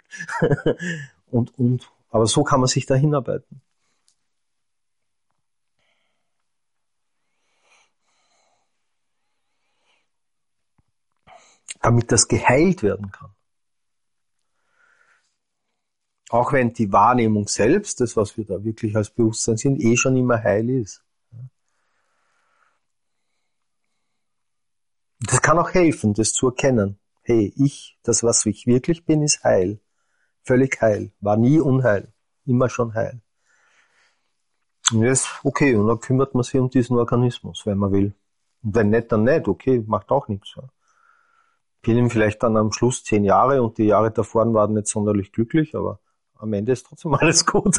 Aber so kann man sich da hinarbeiten. Damit das geheilt werden kann. Auch wenn die Wahrnehmung selbst, das was wir da wirklich als Bewusstsein sind, schon immer heil ist. Das kann auch helfen, das zu erkennen. Hey, das was ich wirklich bin, ist heil. Völlig heil. War nie unheil. Immer schon heil. Und jetzt, okay, und dann kümmert man sich um diesen Organismus, wenn man will. Und wenn nicht, dann nicht. Okay, macht auch nichts. Bin ihm vielleicht dann am Schluss 10 Jahre und die Jahre davor waren nicht sonderlich glücklich, aber am Ende ist trotzdem alles gut.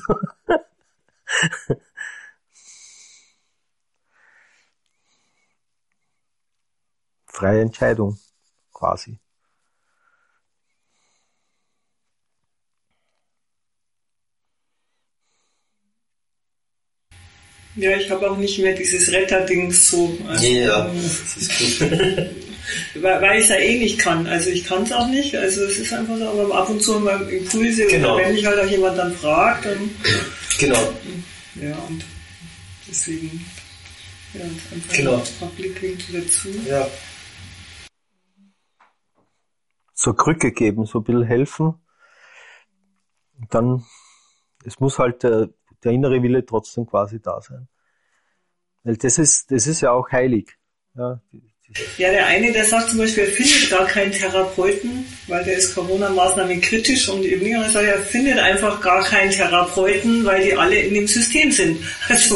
Freie Entscheidung, quasi. Ja, ich habe auch nicht mehr dieses Retterdings so. Also, ja, das ist gut. Weil ich es ja nicht kann. Also ich kann es auch nicht. Also es ist einfach so, aber ab und zu mal Impulse. Genau. Oder wenn mich halt auch jemand dann fragt, dann... Genau. Ja, und deswegen... Ja, einfach genau. ein paar Blickwinkel dazu. Ja. So Krücke geben, so ein bisschen helfen. Und dann, es muss halt der innere Wille trotzdem quasi da sein. Weil das ist ja auch heilig. Ja, der eine, der sagt zum Beispiel, er findet gar keinen Therapeuten, weil der ist Corona-Maßnahmen kritisch und die andere sagt, er findet einfach gar keinen Therapeuten, weil die alle in dem System sind. Also,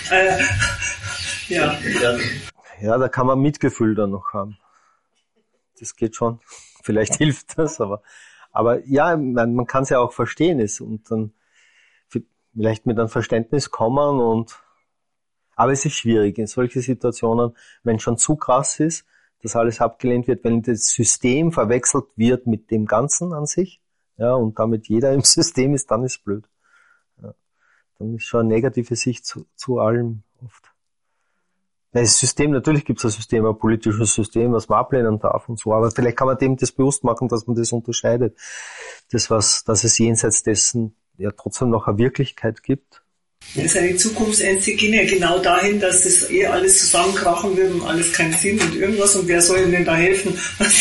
ja. Ja, da kann man Mitgefühl dann noch haben. Das geht schon. Vielleicht hilft das, aber ja, man kann es ja auch verstehen und dann vielleicht mit einem Verständnis kommen aber es ist schwierig in solchen Situationen, wenn schon zu krass ist, dass alles abgelehnt wird, wenn das System verwechselt wird mit dem Ganzen an sich, ja, und damit jeder im System ist, dann ist es blöd. Ja, dann ist schon eine negative Sicht zu allem oft. Das System, natürlich gibt es ein System, ein politisches System, was man ablehnen darf und so, aber vielleicht kann man dem das bewusst machen, dass man das unterscheidet. Dass es jenseits dessen ja trotzdem noch eine Wirklichkeit gibt. Seine Zukunftsängste gehen ja genau dahin, dass das alles zusammenkrachen wird und alles keinen Sinn und irgendwas und wer soll ihm denn da helfen?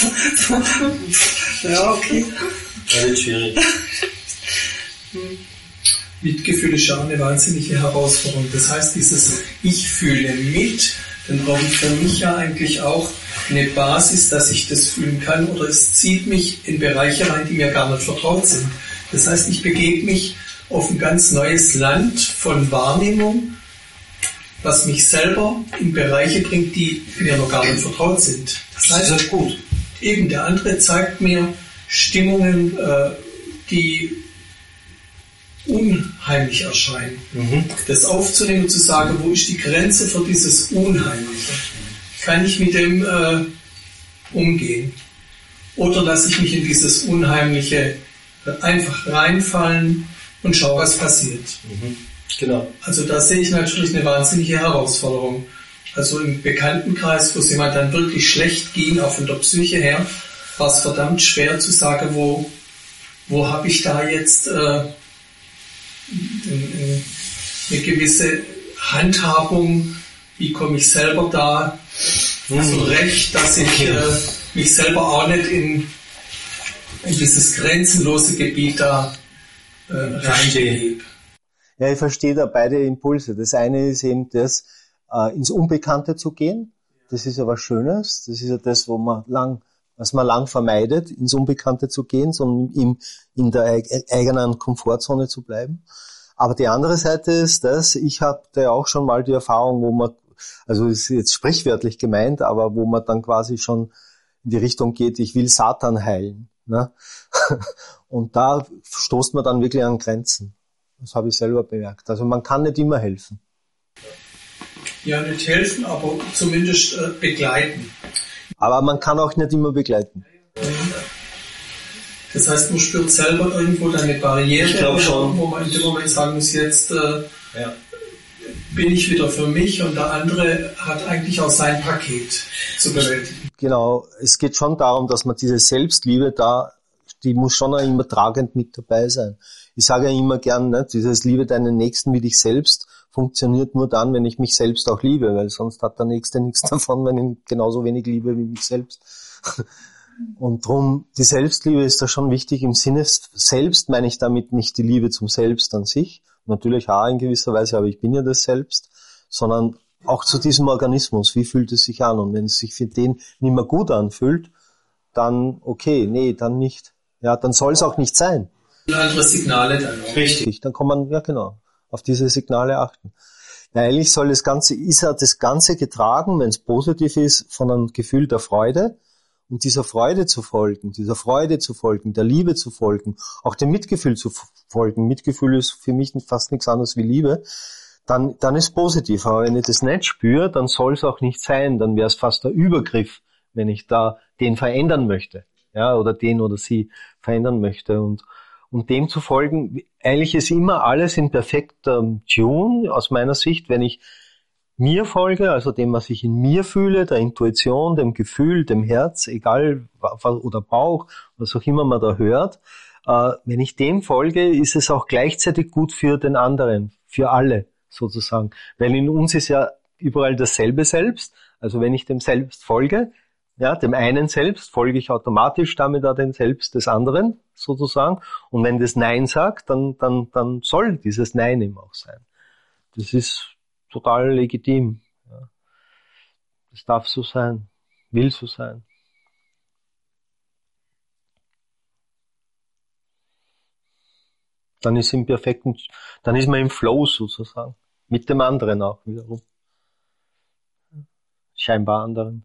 Ja, okay. Das wird schwierig. Mitgefühl ist ja eine wahnsinnige Herausforderung. Das heißt, dieses Ich fühle mit, dann brauche ich für mich ja eigentlich auch eine Basis, dass ich das fühlen kann, oder es zieht mich in Bereiche rein, die mir gar nicht vertraut sind. Das heißt, ich begebe mich auf ein ganz neues Land von Wahrnehmung, was mich selber in Bereiche bringt, die mir noch gar nicht vertraut sind. Das heißt, das ist gut. Eben, der andere zeigt mir Stimmungen, die unheimlich erscheinen. Das aufzunehmen und zu sagen, wo ist die Grenze für dieses Unheimliche? Kann ich mit dem umgehen? Oder lasse ich mich in dieses Unheimliche einfach reinfallen und schau, was passiert. Genau. Also da sehe ich natürlich eine wahnsinnige Herausforderung. Also im Bekanntenkreis, wo es jemand dann wirklich schlecht ging, auch von der Psyche her, war es verdammt schwer zu sagen, wo habe ich da jetzt eine gewisse Handhabung, wie komme ich selber da zurecht, dass ich mich selber auch nicht in dieses grenzenlose Gebiet da reingebe. Ja, ich verstehe da beide Impulse. Das eine ist eben das, ins Unbekannte zu gehen. Das ist ja was Schönes. Das ist ja das, wo man lang was man lang vermeidet, ins Unbekannte zu gehen, sondern in der eigenen Komfortzone zu bleiben. Aber die andere Seite ist, dass ich hatte auch schon mal die Erfahrung, wo man, also ist jetzt sprichwörtlich gemeint, aber wo man dann quasi schon in die Richtung geht, ich will Satan heilen. Ne? Und da stoßt man dann wirklich an Grenzen. Das habe ich selber bemerkt. Also man kann nicht immer helfen. Ja, nicht helfen, aber zumindest begleiten. Aber man kann auch nicht immer begleiten. Das heißt, man spürt selber irgendwo eine Barriere, ich glaube schon, wo man in dem Moment sagen muss, jetzt bin ich wieder für mich und der andere hat eigentlich auch sein Paket zu bewältigen. Genau, es geht schon darum, dass man diese Selbstliebe die muss schon auch immer tragend mit dabei sein. Ich sage ja immer gern, ne, dieses Liebe deinen Nächsten wie dich selbst funktioniert nur dann, wenn ich mich selbst auch liebe, weil sonst hat der Nächste nichts davon, wenn ich ihn genauso wenig liebe wie mich selbst. Und drum, die Selbstliebe ist da schon wichtig. Im Sinne selbst meine ich damit nicht die Liebe zum Selbst an sich, natürlich auch in gewisser Weise, aber ich bin ja das Selbst, sondern auch zu diesem Organismus. Wie fühlt es sich an? Und wenn es sich für den nicht mehr gut anfühlt, dann okay, nee, dann nicht. Ja, dann soll es auch nicht sein. Andere Signale dann auch. Richtig, dann kann man, ja genau, auf diese Signale achten. Ja, eigentlich ist ja das Ganze getragen, wenn es positiv ist, von einem Gefühl der Freude. Und dieser Freude zu folgen, der Liebe zu folgen, auch dem Mitgefühl zu folgen. Mitgefühl ist für mich fast nichts anderes wie Liebe. Dann ist positiv. Aber wenn ich das nicht spüre, dann soll es auch nicht sein. Dann wäre es fast der Übergriff, wenn ich da den verändern möchte. Ja, oder den oder sie verändern möchte. Und dem zu folgen, eigentlich ist immer alles in perfekter Tune, aus meiner Sicht, wenn ich mir folge, also dem, was ich in mir fühle, der Intuition, dem Gefühl, dem Herz, egal, oder Bauch, was auch immer man da hört, wenn ich dem folge, ist es auch gleichzeitig gut für den anderen, für alle sozusagen. Weil in uns ist ja überall dasselbe Selbst, also wenn ich dem Selbst folge, ja, dem einen Selbst folge ich automatisch damit auch dem Selbst des anderen sozusagen. Und wenn das Nein sagt, dann soll dieses Nein eben auch sein. Das ist total legitim. Ja. Das darf so sein, will so sein. Dann ist man im Flow sozusagen. Mit dem anderen auch wiederum. Scheinbar anderen.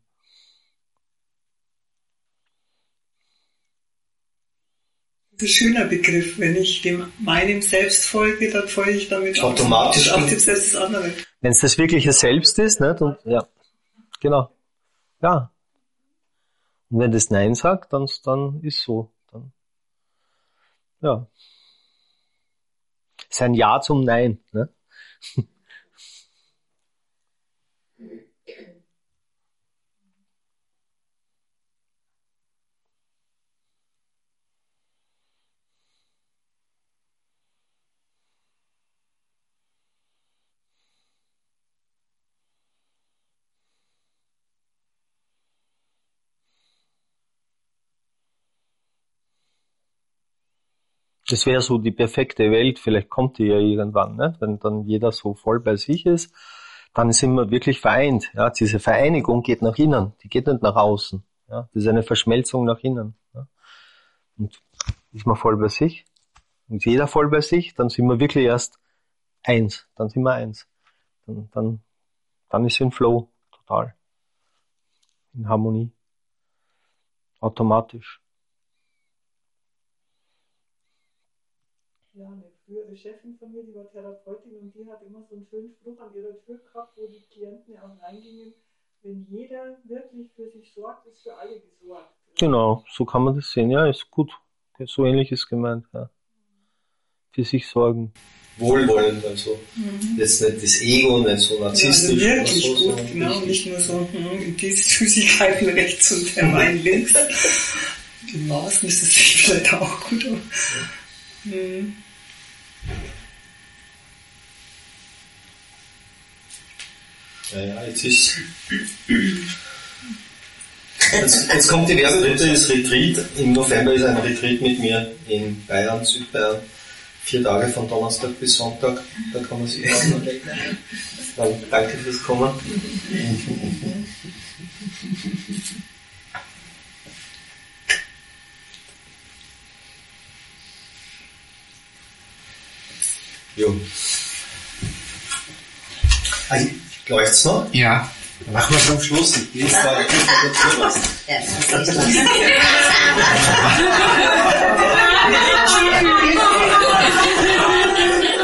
Das ist ein schöner Begriff. Wenn ich meinem Selbst folge, dann folge ich damit automatisch auch dem Selbst des anderen. Wenn es das wirkliche Selbst ist, nicht? Und, ja, genau. Ja. Und wenn das Nein sagt, dann ist so. Dann, ja. Ist ein Ja zum Nein, ne? Das wäre so die perfekte Welt, vielleicht kommt die ja irgendwann, ne? Wenn dann jeder so voll bei sich ist, dann sind wir wirklich vereint. Ja? Diese Vereinigung geht nach innen, die geht nicht nach außen. Ja? Das ist eine Verschmelzung nach innen. Ja? Und ist man voll bei sich und jeder voll bei sich, dann sind wir wirklich erst eins, dann sind wir eins. Dann ist in Flow, total. In Harmonie. Automatisch. Ja, eine frühere Chefin von mir, die war Therapeutin und die hat immer so einen schönen Spruch an ihrer Tür gehabt, wo die Klienten auch reingingen, wenn jeder wirklich für sich sorgt, ist für alle gesorgt. Genau, so kann man das sehen, ja, ist gut. So ähnlich ist gemeint, ja. Für sich sorgen. Wohlwollend, also. Jetzt nicht das Ego, nicht so narzisstisch. Ja, also wirklich so, gut, genau, nicht nur so, die Süßigkeiten rechts und der Wein links. Die Maßen ist es vielleicht auch gut. Ja, jetzt kommt die erste Dritte, das Retreat. Im November ist ein Retreat mit mir in Bayern, Südbayern. 4 Tage von Donnerstag bis Sonntag. Da kann man sich anmelden. Danke fürs Kommen. Jo. Also, läuft's noch? Ja. Machen wir es am Schluss. Jedes Mal kurz was. Ja, das ist richtig.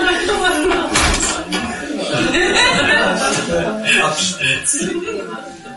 Abschnitt.